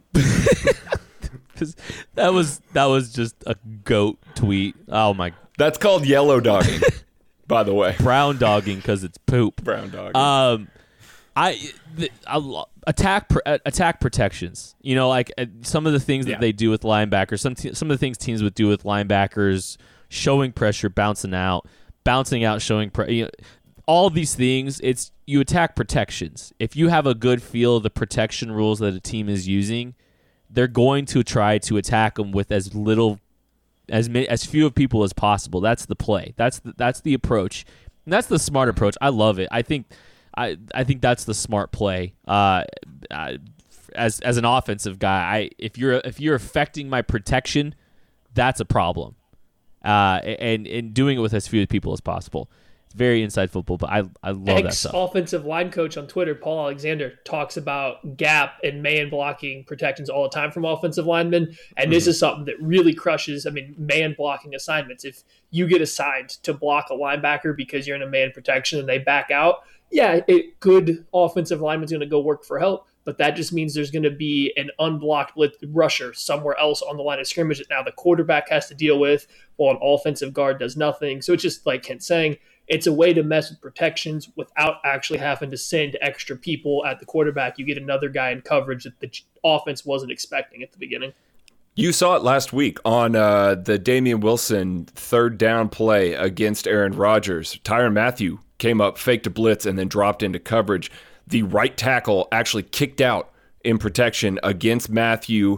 that was that was just a goat tweet. Oh my! That's called yellow dogging, by the way. Brown dogging because it's poop. Brown dogging. Um, I, the, I attack attack protections. You know, like uh, some of the things that yeah. they do with linebackers. Some te- some of the things teams would do with linebackers, showing pressure, bouncing out, bouncing out, showing pressure. You know, all these things. It's you attack protections. If you have a good feel of the protection rules that a team is using, they're going to try to attack them with as little, as many, as few of people as possible. That's the play. That's the, that's the approach. And that's the smart approach. I love it. I think. I, I think that's the smart play. Uh, uh, as as an offensive guy, I if you're if you're affecting my protection, that's a problem. Uh, and and doing it with as few people as possible. It's very inside football, but I I love Ex that stuff. Offensive line coach on Twitter, Paul Alexander, talks about gap and man blocking protections all the time from offensive linemen, and mm-hmm. this is something that really crushes. I mean, man blocking assignments. If you get assigned to block a linebacker because you're in a man protection and they back out. Yeah, a good offensive lineman's going to go work for help, but that just means there's going to be an unblocked blitz rusher somewhere else on the line of scrimmage that now the quarterback has to deal with while an offensive guard does nothing. So it's just like Kent's saying, it's a way to mess with protections without actually having to send extra people at the quarterback. You get another guy in coverage that the offense wasn't expecting at the beginning. You saw it last week on uh, the Damian Wilson third down play against Aaron Rodgers. Tyrann Mathieu came up, faked a blitz, and then dropped into coverage. The right tackle actually kicked out in protection against Mathieu,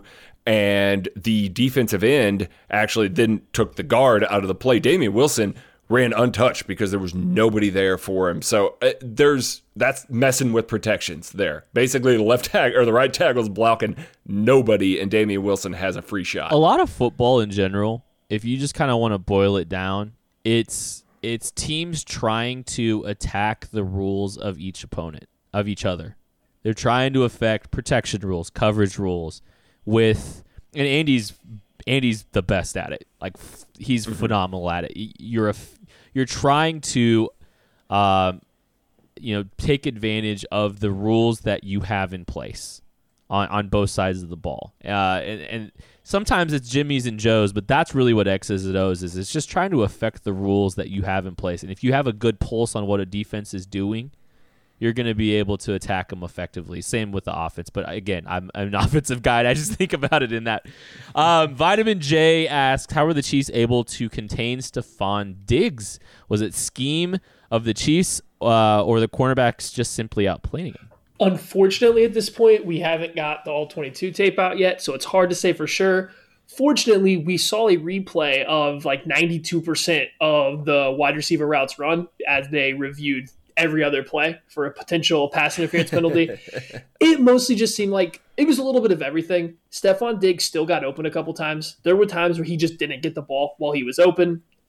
and the defensive end actually then took the guard out of the play. Damian Wilson ran untouched because there was nobody there for him. So uh, there's that's messing with protections there. Basically, the left tackle or the right tackle's blocking nobody, and Damian Wilson has a free shot. A lot of football in general, if you just kind of want to boil it down, it's it's teams trying to attack the rules of each opponent, of each other. They're trying to affect protection rules, coverage rules with, and Andy's Andy's the best at it. Like he's mm-hmm. phenomenal at it. You're a, you're trying to, um, you know, take advantage of the rules that you have in place on, on both sides of the ball. Uh, and, and sometimes it's Jimmy's and Joe's, but that's really what X's and O's is. It's just trying to affect the rules that you have in place. And if you have a good pulse on what a defense is doing, you're going to be able to attack them effectively. Same with the offense. But again, I'm, I'm an offensive guy. And I just think about it in that. Um, Vitamin J asks, how were the Chiefs able to contain Stephon Diggs? Was it scheme of the Chiefs uh, or the cornerbacks just simply outplaying him? Unfortunately, at this point, we haven't got the all twenty-two tape out yet, so it's hard to say for sure. Fortunately, we saw a replay of like ninety-two percent of the wide receiver routes run as they reviewed every other play for a potential pass interference penalty. It mostly just seemed like it was a little bit of everything. Stephon Diggs still got open a couple times. There were times where he just didn't get the ball while he was open,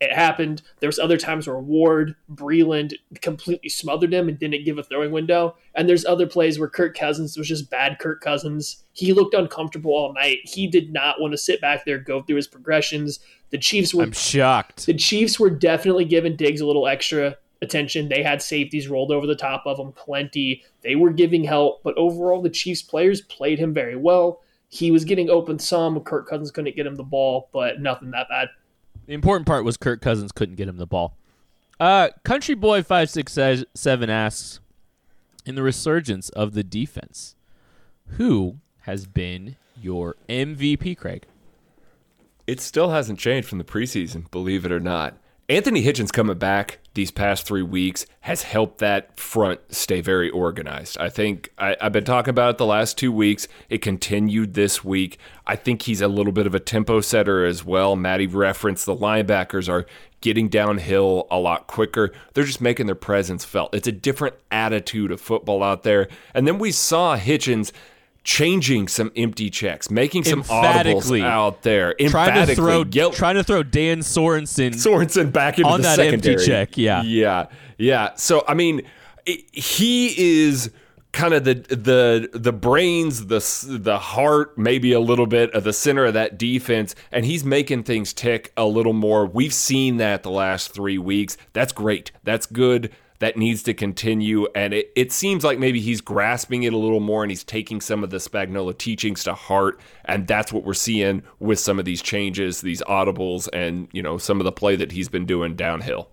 It happened. There was other times where Ward, Breland completely smothered him and didn't give a throwing window. And there's other plays where Kirk Cousins was just bad Kirk Cousins. He looked uncomfortable all night. He did not want to sit back there, go through his progressions. The Chiefs were I'm shocked. The Chiefs were definitely giving Diggs a little extra attention. They had safeties rolled over the top of him plenty. They were giving help, but overall the Chiefs players played him very well. He was getting open some. Kirk Cousins couldn't get him the ball, but nothing that bad. The important part was Kirk Cousins couldn't get him the ball. Uh, Country Boy five six seven asks, in the resurgence of the defense, who has been your M V P, Craig? It still hasn't changed from the preseason, believe it or not. Anthony Hitchens coming back these past three weeks has helped that front stay very organized. I think I, I've been talking about it the last two weeks. It continued this week. I think he's a little bit of a tempo setter as well. Matty referenced the linebackers are getting downhill a lot quicker. They're just making their presence felt. It's a different attitude of football out there. And then we saw Hitchens changing some empty checks, making some audibles out there. Trying to throw, Yep. trying to throw Dan Sorensen, Sorensen back into on the that secondary. empty check. Yeah, yeah, yeah. So I mean, it, he is kind of the the the brains, the the heart, maybe a little bit of the center of that defense, and he's making things tick a little more. We've seen that the last three weeks. That's great. That's good. That needs to continue, and it, it seems like maybe he's grasping it a little more and he's taking some of the Spagnuolo teachings to heart, and that's what we're seeing with some of these changes, these audibles, and you know some of the play that he's been doing downhill.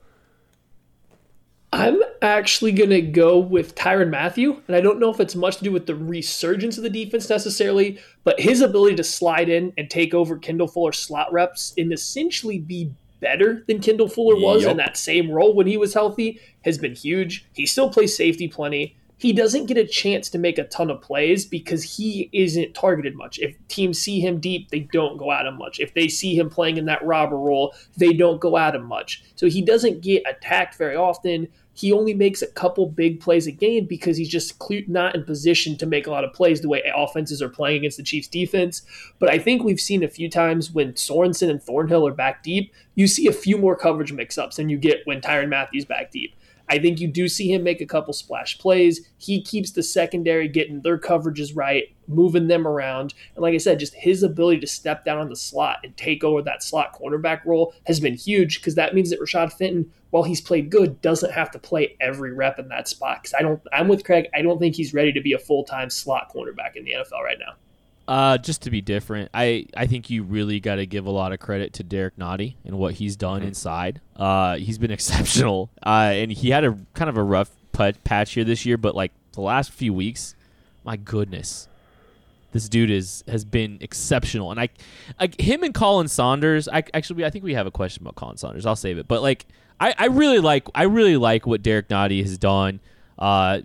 I'm actually going to go with Tyrann Mathieu, and I don't know if it's much to do with the resurgence of the defense necessarily, but his ability to slide in and take over Kendall Fuller's slot reps and essentially be better than Kendall Fuller was Yep. in that same role when he was healthy has been huge. He still plays safety plenty. He doesn't get a chance to make a ton of plays because he isn't targeted much. If teams see him deep, they don't go at him much. If they see him playing in that robber role, they don't go at him much. So he doesn't get attacked very often. He only makes a couple big plays a game because he's just clear, not in position to make a lot of plays the way offenses are playing against the Chiefs defense. But I think we've seen a few times when Sorensen and Thornhill are back deep, you see a few more coverage mix-ups than you get when Tyrann Mathieu's back deep. I think you do see him make a couple splash plays. He keeps the secondary getting their coverages right, moving them around. And like I said, just his ability to step down on the slot and take over that slot cornerback role has been huge because that means that Rashad Fenton, while he's played good, doesn't have to play every rep in that spot. Because I don't, I'm with Craig. I don't think he's ready to be a full-time slot cornerback in the N F L right now. Uh, just to be different, I, I think you really got to give a lot of credit to Derek Nottie and what he's done mm-hmm. inside. Uh, he's been exceptional, uh, and he had a kind of a rough put, patch here this year, but like the last few weeks, my goodness, this dude is has been exceptional. And I, I him and Colin Saunders, I actually I think we have a question about Colin Saunders. I'll save it, but like I, I really like I really like what Derek Nottie has done. Uh,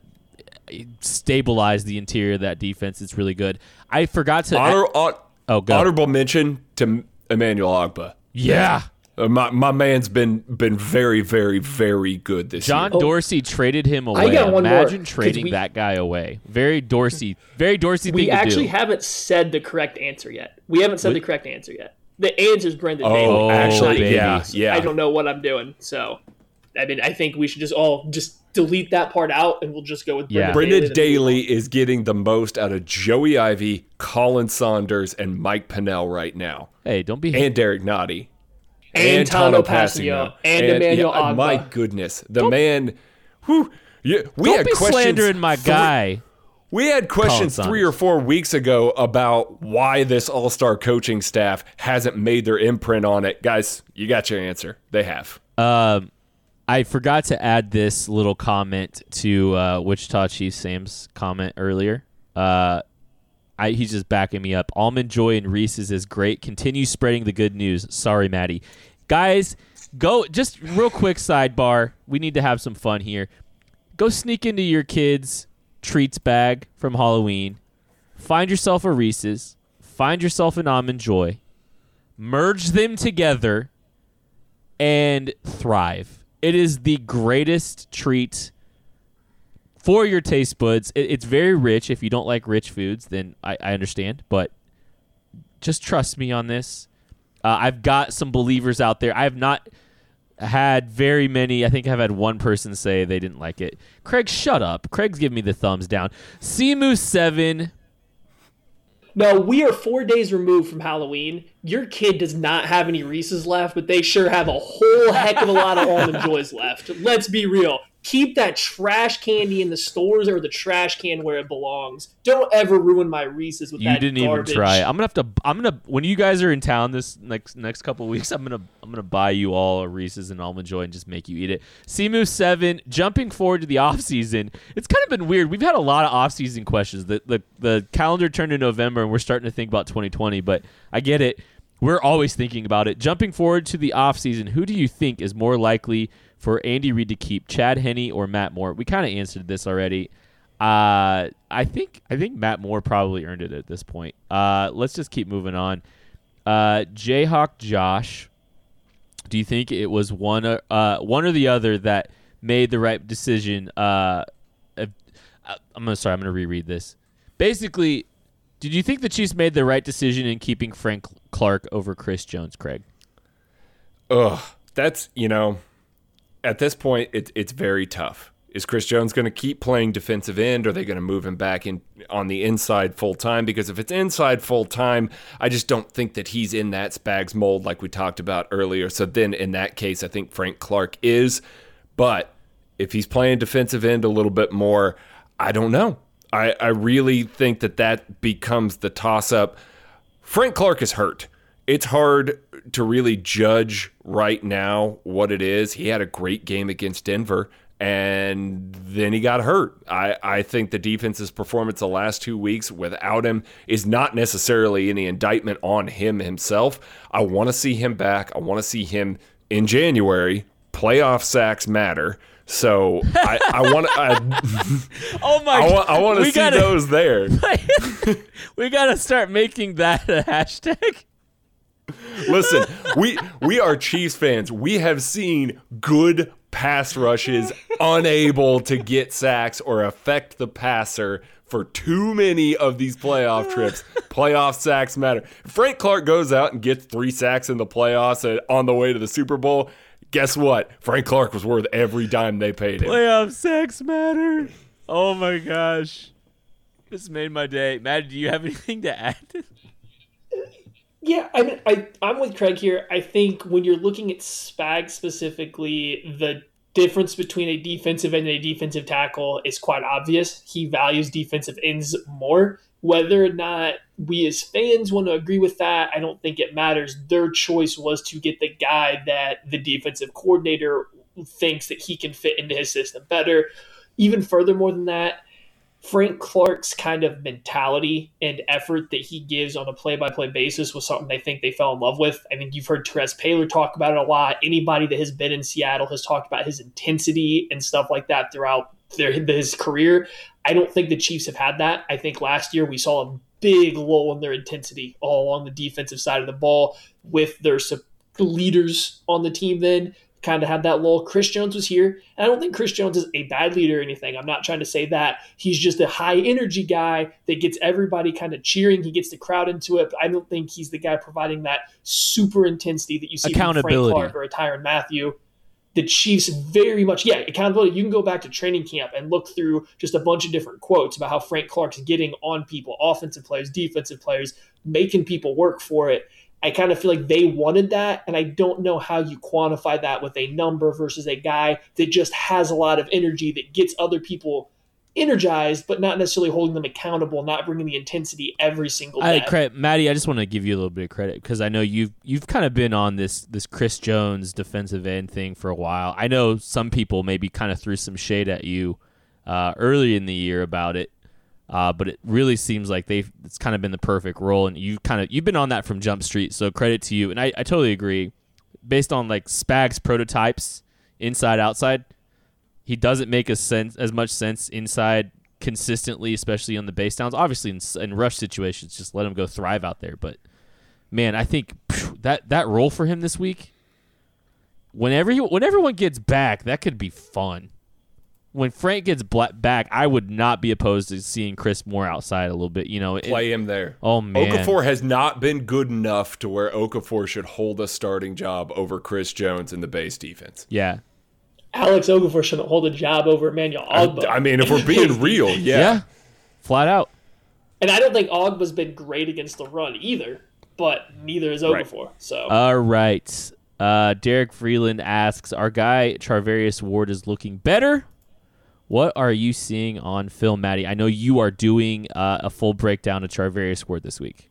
stabilize the interior of that defense. It's really good. I forgot to Honor, add, on, oh, go. honorable mention to Emmanuel Ogbah. Yeah, uh, my my man's been been very very very good this John year. John Dorsey oh, traded him away. I got one Imagine more, trading we, that guy away. Very Dorsey. Very Dorsey. We thing actually to do. haven't said the correct answer yet. We haven't said we, the correct answer yet. The answer is Brendan oh, Bailey. Oh, actually, baby. yeah, yeah. I don't know what I'm doing, so I mean, I think we should just all just delete that part out, and we'll just go with Brendan yeah. Daly. Brendan Daly is getting the most out of Joey Ivey, Colin Saunders, and Mike Pennell right now. Hey, don't be and Derek Nottie. And, and Tano Passanio. And, and Emmanuel yeah, Ogbah. My goodness. The don't, man whew, yeah, we don't had be questions slandering my three, guy. We had questions three or four weeks ago about why this all-star coaching staff hasn't made their imprint on it. Guys, you got your answer. They have. Um I forgot to add this little comment to uh, Wichita Chiefs Sam's comment earlier. Uh, I, he's just backing me up. Almond Joy and Reese's is great. Continue spreading the good news. Sorry, Maddie. Guys, go just real quick sidebar. We need to have some fun here. Go sneak into your kids' treats bag from Halloween. Find yourself a Reese's. Find yourself an Almond Joy. Merge them together and thrive. It is the greatest treat for your taste buds. It, it's very rich. If you don't like rich foods, then I, I understand. But just trust me on this. Uh, I've got some believers out there. I have not had very many. I think I've had one person say they didn't like it. Craig, shut up. Craig's giving me the thumbs down. Simu seven. No, we are four days removed from Halloween. Your kid does not have any Reese's left, but they sure have a whole heck of a lot of Almond Joys left. Let's be real. Keep that trash candy in the stores or the trash can where it belongs. Don't ever ruin my Reese's with you that didn't garbage. even try. I'm gonna have to. I'm gonna when you guys are in town this next next couple of weeks. I'm gonna I'm gonna buy you all a Reese's and Almond Joy and just make you eat it. Simu seven. Jumping forward to the off season, it's kind of been weird. We've had a lot of off season questions. The the the calendar turned in November and we're starting to think about twenty twenty. But I get it. We're always thinking about it. Jumping forward to the off season, who do you think is more likely for Andy Reid to keep, Chad Henne or Matt Moore? We kind of answered this already. Uh, I think I think Matt Moore probably earned it at this point. Uh, let's just keep moving on. Uh, Jayhawk Josh, do you think it was one or, uh, one or the other that made the right decision? Uh, I'm gonna sorry, I'm gonna reread this. Basically, did you think the Chiefs made the right decision in keeping Frank Clark over Chris Jones, Craig? Ugh, that's, you know, at this point, it, it's very tough. Is Chris Jones going to keep playing defensive end? Or are they going to move him back in on the inside full time? Because if it's inside full time, I just don't think that he's in that Spags mold like we talked about earlier. So then in that case, I think Frank Clark is. But if he's playing defensive end a little bit more, I don't know. I, I really think that that becomes the toss-up. Frank Clark is hurt. It's hard to really judge right now what it is. He had a great game against Denver, and then he got hurt. I, I think the defense's performance the last two weeks without him is not necessarily any indictment on him himself. I want to see him back. I want to see him in January. Playoff sacks matter. So I, I want to. Oh my! I want, I want to see gotta, those there. We got to start making that a hashtag. Listen, we we are Chiefs fans. We have seen good pass rushes unable to get sacks or affect the passer for too many of these playoff trips. Playoff sacks matter. If Frank Clark goes out and gets three sacks in the playoffs on the way to the Super Bowl, guess what? Frank Clark was worth every dime they paid him. Playoff sacks matter. Oh my gosh. This made my day. Matt, do you have anything to add? Yeah, I mean, I, I'm with Craig here. I think when you're looking at Spags specifically, the difference between a defensive end and a defensive tackle is quite obvious. He values defensive ends more. Whether or not we as fans want to agree with that, I don't think it matters. Their choice was to get the guy that the defensive coordinator thinks that he can fit into his system better. Even furthermore than that, Frank Clark's kind of mentality and effort that he gives on a play-by-play basis was something they think they fell in love with. I think you've heard Terez Paylor talk about it a lot. Anybody that has been in Seattle has talked about his intensity and stuff like that throughout their, his career. I don't think the Chiefs have had that. I think last year we saw a big lull in their intensity all along the defensive side of the ball with their leaders on the team then. Kind of had that lull. Chris Jones was here. And I don't think Chris Jones is a bad leader or anything. I'm not trying to say that. He's just a high energy guy that gets everybody kind of cheering. He gets the crowd into it. But I don't think he's the guy providing that super intensity that you see from Frank Clark or a Tyrann Mathieu. The Chiefs very much, yeah, accountability. You can go back to training camp and look through just a bunch of different quotes about how Frank Clark's getting on people, offensive players, defensive players, making people work for it. I kind of feel like they wanted that, and I don't know how you quantify that with a number versus a guy that just has a lot of energy that gets other people energized, but not necessarily holding them accountable, not bringing the intensity every single day. I, credit, Maddie, I just want to give you a little bit of credit because I know you've you've kind of been on this this Chris Jones defensive end thing for a while. I know some people maybe kind of threw some shade at you uh, early in the year about it. Uh, but it really seems like they've it's kind of been the perfect role, and you kind of you've been on that from Jump Street. So credit to you, and I, I totally agree. Based on like Spags prototypes, inside outside, he doesn't make a sense as much sense inside consistently, especially on the base downs. Obviously, in, in rush situations, just let him go thrive out there. But man, I think phew, that that role for him this week, whenever he, when everyone gets back, that could be fun. when Frank gets bla- back, I would not be opposed to seeing Chris Moore outside a little bit. You know, Play it, him there. Oh, man. Okafor has not been good enough to where Okafor should hold a starting job over Chris Jones in the base defense. Yeah. Alex Okafor shouldn't hold a job over Emmanuel Ogba. I, I mean, if we're being real, yeah. Yeah. Flat out. And I don't think Ogba's been great against the run either, but neither is Okafor. Right. So. All right. Uh, Derek Freeland asks, our guy Charvarius Ward is looking better. What are you seeing on film, Maddie? I know you are doing uh, a full breakdown of Charvarius Ward this week.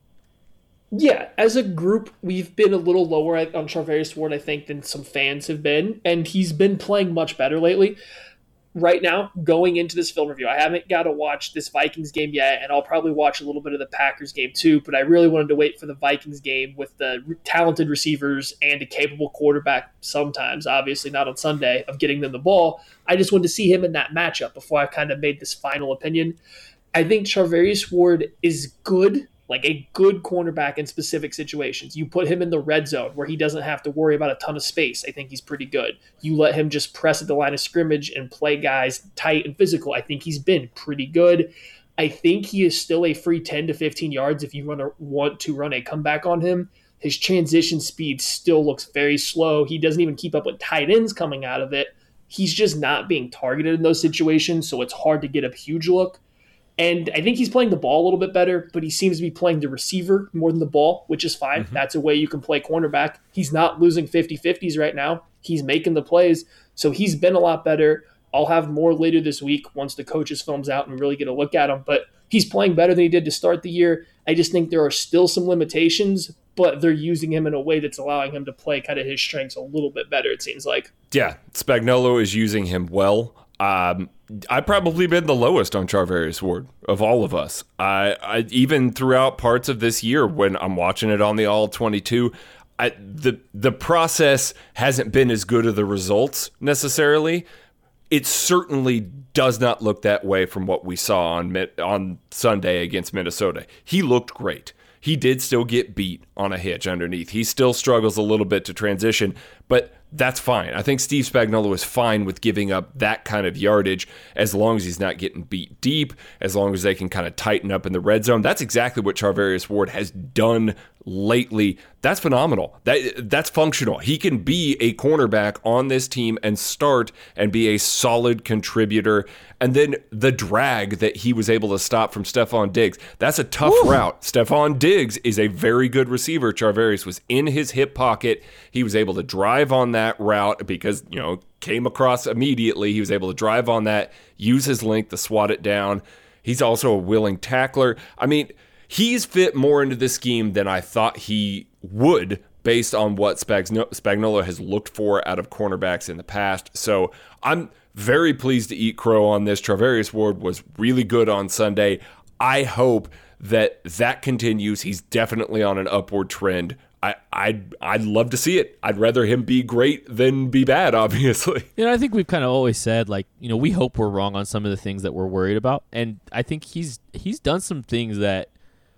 Yeah, as a group, we've been a little lower on Charvarius Ward, I think, than some fans have been, and he's been playing much better lately. Right now, going into this film review, I haven't got to watch this Vikings game yet, and I'll probably watch a little bit of the Packers game too, but I really wanted to wait for the Vikings game with the talented receivers and a capable quarterback sometimes, obviously not on Sunday, of getting them the ball. I just wanted to see him in that matchup before I kind of made this final opinion. I think Charvarius Ward is good, like a good cornerback in specific situations. You put him in the red zone where he doesn't have to worry about a ton of space. I think he's pretty good. You let him just press at the line of scrimmage and play guys tight and physical. I think he's been pretty good. I think he is still a free ten to fifteen yards if you run a, want to run a comeback on him. His transition speed still looks very slow. He doesn't even keep up with tight ends coming out of it. He's just not being targeted in those situations, so it's hard to get a huge look. And I think he's playing the ball a little bit better, but he seems to be playing the receiver more than the ball, which is fine. Mm-hmm. That's a way you can play cornerback. He's not losing fifty-fifties right now. He's making the plays. So he's been a lot better. I'll have more later this week once the coaches films out and really get a look at him. But he's playing better than he did to start the year. I just think there are still some limitations, but they're using him in a way that's allowing him to play kind of his strengths a little bit better, it seems like. Yeah, Spagnuolo is using him well. Um, I've probably been the lowest on Charvarius Ward of all of us. I, I even throughout parts of this year when I'm watching it on the all twenty-two, I, the the process hasn't been as good of the results necessarily. It certainly does not look that way from what we saw on on Sunday against Minnesota. He looked great. He did still get beat on a hitch underneath. He still struggles a little bit to transition, but that's fine. I think Steve Spagnuolo is fine with giving up that kind of yardage as long as he's not getting beat deep, as long as they can kind of tighten up in the red zone. That's exactly what Charvarius Ward has done lately. That's phenomenal. That that's functional. He can be a cornerback on this team and start and be a solid contributor. And then the drag that he was able to stop from Stephon Diggs, that's a tough Woo. route. Stephon Diggs is a very good receiver. Charvarius was in his hip pocket. He was able to drive on that route because, you know, came across immediately. He was able to drive on that, use his length to swat it down. He's also a willing tackler. I mean, he's fit more into this scheme than I thought he would based on what Spagnuolo has looked for out of cornerbacks in the past. So I'm very pleased to eat crow on this. Charvarius Ward was really good on Sunday. I hope that that continues. He's definitely on an upward trend. I, I'd, I'd love to see it. I'd rather him be great than be bad, obviously. You know, I think we've kind of always said, like, you know, we hope we're wrong on some of the things that we're worried about. And I think he's he's done some things that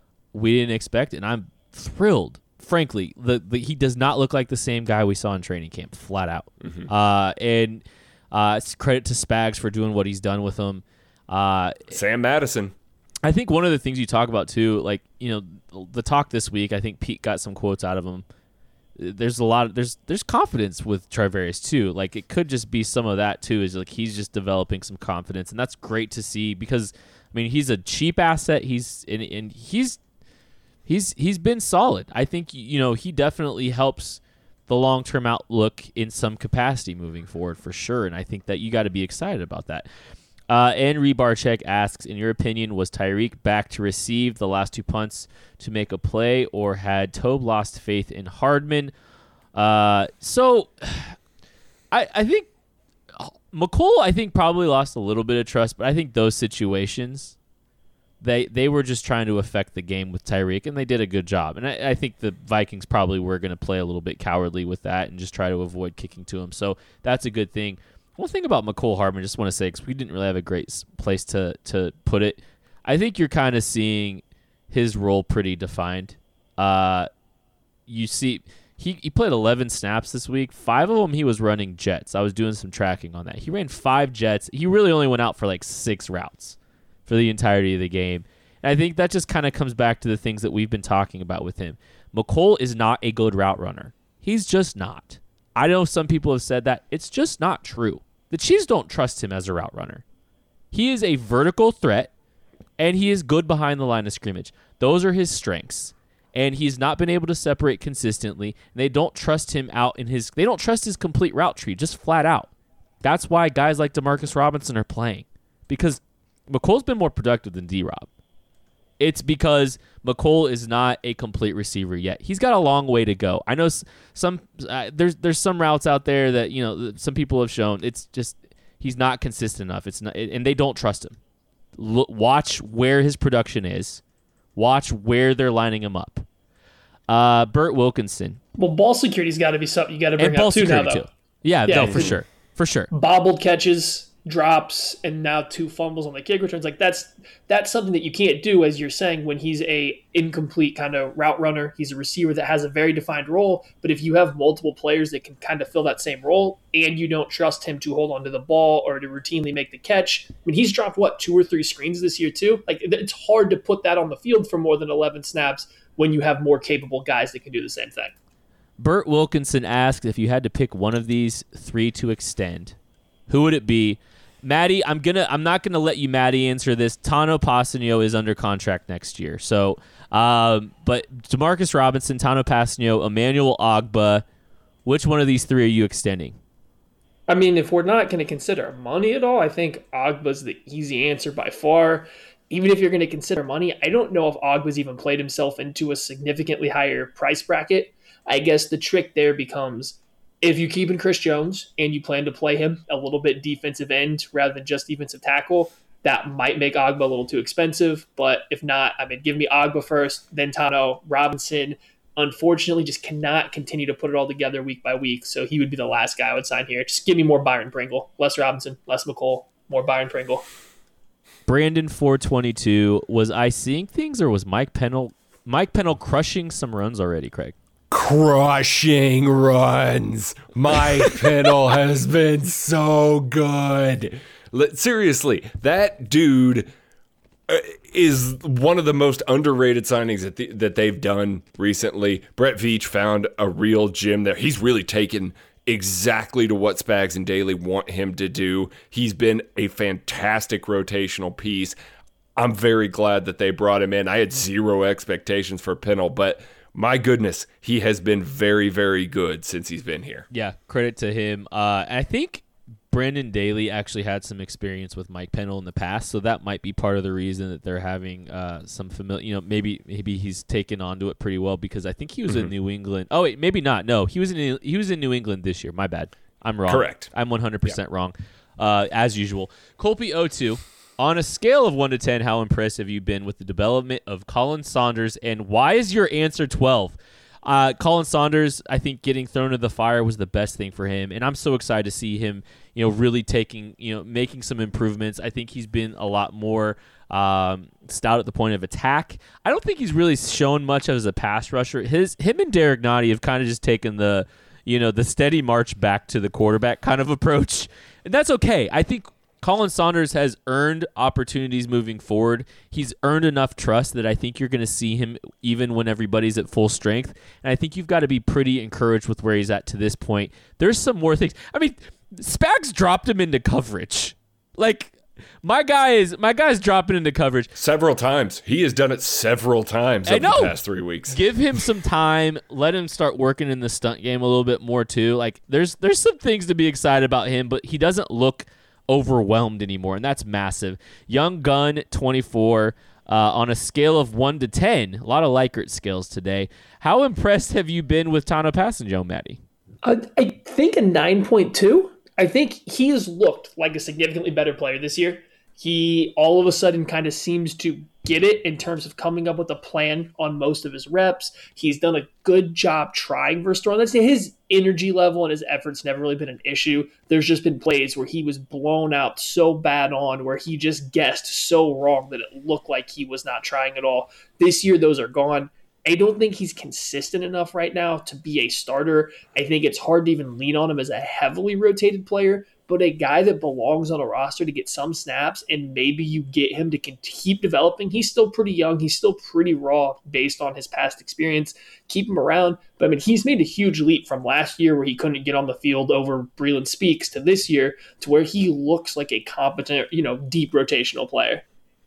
we didn't expect, and I'm thrilled. Frankly, the, the he does not look like the same guy we saw in training camp, flat out. Mm-hmm. Uh, and uh, it's credit to Spags for doing what he's done with him. Uh, Sam Madison. I think one of the things you talk about too, like, you know, the talk this week, I think Pete got some quotes out of him. There's a lot of, there's there's confidence with Charvarius too. Like, it could just be some of that too, is like he's just developing some confidence, and that's great to see because I mean he's a cheap asset. He's and, and he's he's he's been solid. I think, you know, he definitely helps the long-term outlook in some capacity moving forward for sure, and I think that you got to be excited about that. Uh, Henry Barchek asks, in your opinion, was Tyreek back to receive the last two punts to make a play, or had Tobe lost faith in Hardman? Uh, so, I I think McColl, I think, probably lost a little bit of trust, but I think those situations, they they were just trying to affect the game with Tyreek, and they did a good job. And I, I think the Vikings probably were going to play a little bit cowardly with that and just try to avoid kicking to him. So that's a good thing. One thing about McCole Hardman, just want to say, because we didn't really have a great place to, to put it, I think you're kind of seeing his role pretty defined. Uh, you see, He, he played eleven snaps this week. Five of them he was running jets. I was doing some tracking on that. He ran five jets. He really only went out for like six routes for the entirety of the game. And I think that just kind of comes back to the things that we've been talking about with him. Mecole is not a good route runner. He's just not. I know some people have said that. It's just not true. The Chiefs don't trust him as a route runner. He is a vertical threat, and he is good behind the line of scrimmage. Those are his strengths. And he's not been able to separate consistently. And they don't trust him out in his they don't trust his complete route tree, just flat out. That's why guys like Demarcus Robinson are playing. Because Mecole's been more productive than D-Rob. It's because Mecole is not a complete receiver yet. He's got a long way to go. I know some uh, there's there's some routes out there that, you know, some people have shown it's just he's not consistent enough. It's not, and they don't trust him. Look, watch where his production is. Watch where they're lining him up. Uh, Burt Wilkinson. Well, ball security's got to be something you got to bring and ball up too now, though. Too. Yeah, yeah, no, for sure, for sure. Bobbled catches, drops, and now two fumbles on the kick returns. Like that's that's something that you can't do, as you're saying, when he's a incomplete kind of route runner. He's a receiver that has a very defined role. But if you have multiple players that can kind of fill that same role, and you don't trust him to hold onto the ball or to routinely make the catch, I mean, he's dropped what two or three screens this year too. Like it's hard to put that on the field for more than eleven snaps when you have more capable guys that can do the same thing. Burt Wilkinson asked if you had to pick one of these three to extend, who would it be? Maddie, I'm gonna I'm not gonna let you Maddie answer this. Tano Passanio is under contract next year. So um, but Demarcus Robinson, Tano Passanio, Emmanuel Ogbah, which one of these three are you extending? I mean, if we're not gonna consider money at all, I think Ogbah's the easy answer by far. Even if you're going to consider money, I don't know if Ogbah's even played himself into a significantly higher price bracket. I guess the trick there becomes if you keep in Chris Jones and you plan to play him a little bit defensive end rather than just defensive tackle, that might make Ogbah a little too expensive. But if not, I mean, give me Ogbah first, then Tano. Robinson, unfortunately, just cannot continue to put it all together week by week. So he would be the last guy I would sign here. Just give me more Byron Pringle. Less Robinson, less Mecole, more Byron Pringle. Brandon four twenty-two, was I seeing things or was Mike Pennell Mike Pennell crushing some runs already, Craig? Crushing runs. Mike Pennell has been so good. Seriously, that dude is one of the most underrated signings that, the, that they've done recently. Brett Veach found a real gem there. He's really taken exactly to what Spags and Daly want him to do. He's been a fantastic rotational piece. I'm very glad that they brought him in. I had zero expectations for Pennell, but my goodness, he has been very, very good since he's been here. Yeah, credit to him. Uh, I think Brandon Daly actually had some experience with Mike Pennell in the past, so that might be part of the reason that they're having uh, some familiar. You know, maybe maybe he's taken onto it pretty well because I think he was mm-hmm. in New England. Oh wait, maybe not. No, he was in he was in New England this year. My bad. I'm wrong. Correct. I'm one hundred percent yeah. wrong. Uh, as usual, Colby O two. On a scale of one to ten, how impressed have you been with the development of Colin Saunders, and why is your answer twelve? Uh, Colin Saunders, I think getting thrown to the fire was the best thing for him, and I'm so excited to see him, you know, really taking, you know, making some improvements. I think he's been a lot more um, stout at the point of attack. I don't think he's really shown much as a pass rusher. His him and Derek Nottie have kind of just taken the, you know, the steady march back to the quarterback kind of approach, and that's okay. I think Colin Saunders has earned opportunities moving forward. He's earned enough trust that I think you're going to see him even when everybody's at full strength. And I think you've got to be pretty encouraged with where he's at to this point. There's some more things. I mean, Spags dropped him into coverage. Like, my guy is my guy's dropping into coverage. Several times. He has done it several times over the past three weeks. Give him some time. Let him start working in the stunt game a little bit more too. Like, there's there's some things to be excited about him, but he doesn't look overwhelmed anymore, and that's massive. Young Gun twenty-four, uh, on a scale of one to ten, a lot of Likert scales today. How impressed have you been with Tano Passanio, Maddie? Uh, I think a nine point two. I think he has looked like a significantly better player this year. He all of a sudden kind of seems to get it in terms of coming up with a plan on most of his reps. He's done a good job trying versus throwing. Let's say his energy level and his efforts never really been an issue. There's just been plays where he was blown out so bad on, where he just guessed so wrong that it looked like he was not trying at all. This year, those are gone. I don't think he's consistent enough right now to be a starter. I think it's hard to even lean on him as a heavily rotated player, but a guy that belongs on a roster to get some snaps, and maybe you get him to keep developing. He's still pretty young. He's still pretty raw based on his past experience. Keep him around. But I mean, he's made a huge leap from last year where he couldn't get on the field over Breeland Speaks to this year to where he looks like a competent, you know, deep rotational player.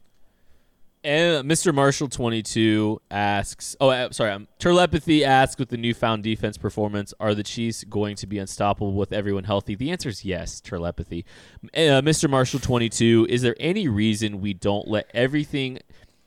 And Mister Marshall twenty-two asks, oh, uh, sorry, um, Telepathy asks, with the newfound defense performance, are the Chiefs going to be unstoppable with everyone healthy? The answer is yes, Telepathy. Uh, Mister Marshall twenty-two, is there any reason we don't let everything,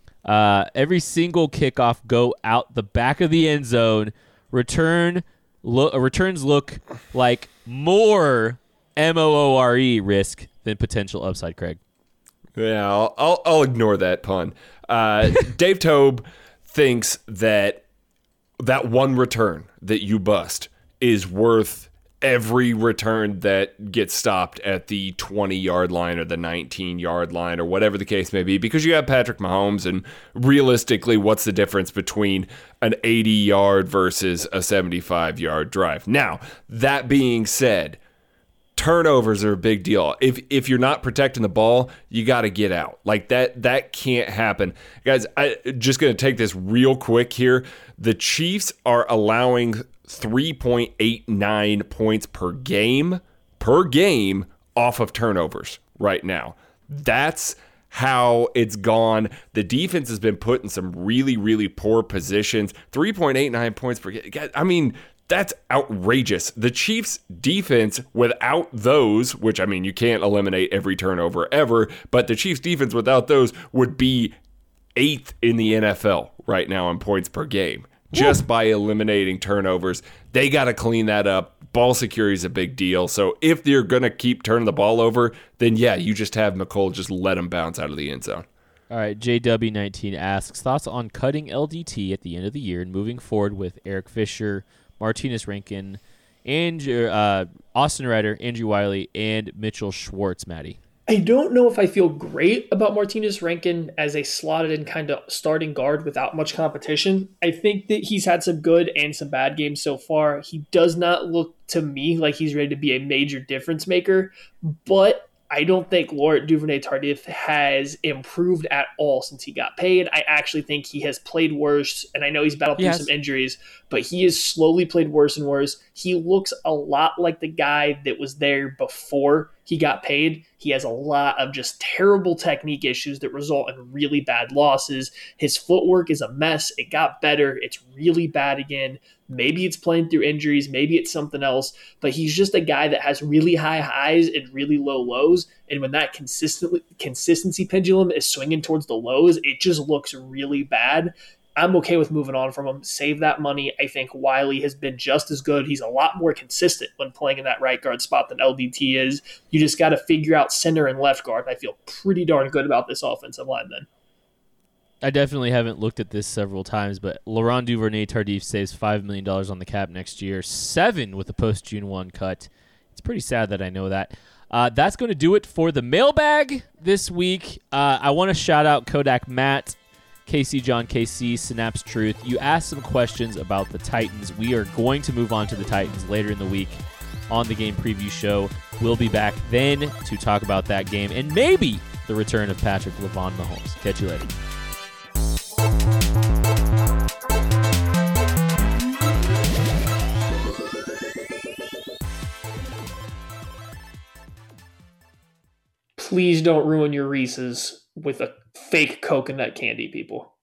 uh, every single kickoff go out the back of the end zone? Return, lo- returns look like more M O O R E risk than potential upside, Craig. Yeah, I'll, I'll, I'll ignore that pun. Uh, Dave Tobe thinks that that one return that you bust is worth every return that gets stopped at the twenty-yard line or the nineteen-yard line or whatever the case may be, because you have Patrick Mahomes, and realistically, what's the difference between an eighty-yard versus a seventy-five-yard drive? Now, that being said, turnovers are a big deal. If if you're not protecting the ball, you got to get out. Like that that can't happen. Guys, I just going to take this real quick here. The Chiefs are allowing three point eight nine points per game per game off of turnovers right now. That's how it's gone. The defense has been put in some really really poor positions. three point eight nine points per game. I mean, that's outrageous. The Chiefs' defense without those, which, I mean, you can't eliminate every turnover ever, but the Chiefs' defense without those would be eighth in the N F L right now in points per game, just by eliminating turnovers. They got to clean that up. Ball security is a big deal. So if you're going to keep turning the ball over, then, yeah, you just have McColl just let him bounce out of the end zone. All right, J W nineteen asks, thoughts on cutting L D T at the end of the year and moving forward with Eric Fisher, Martinez Rankin, Andrew, uh, Austin Ryder, Andrew Wiley, and Mitchell Schwartz, Maddie. I don't know if I feel great about Martinez Rankin as a slotted in kind of starting guard without much competition. I think that he's had some good and some bad games so far. He does not look to me like he's ready to be a major difference maker, but I don't think Laurent Duvernay-Tardif has improved at all since he got paid. I actually think he has played worse, and I know he's battled Yes. through some injuries, but he has slowly played worse and worse. He looks a lot like the guy that was there before he got paid. He has a lot of just terrible technique issues that result in really bad losses. His footwork is a mess. It got better. It's really bad again. Maybe it's playing through injuries. Maybe it's something else. But he's just a guy that has really high highs and really low lows. And when that consistently consistency pendulum is swinging towards the lows, it just looks really bad. I'm okay with moving on from him. Save that money. I think Wiley has been just as good. He's a lot more consistent when playing in that right guard spot than L D T is. You just got to figure out center and left guard. I feel pretty darn good about this offensive line then. I definitely haven't looked at this several times, but Laurent Duvernay-Tardif saves five million dollars on the cap next year, seven with the post-June first cut. It's pretty sad that I know that. Uh, that's going to do it for the mailbag this week. Uh, I want to shout out Kodak Matt, K C John K C, Synapse Truth. You asked some questions about the Titans. We are going to move on to the Titans later in the week on the game preview show. We'll be back then to talk about that game and maybe the return of Patrick Lavon Mahomes. Catch you later. Please don't ruin your Reese's with a fake coconut candy, people.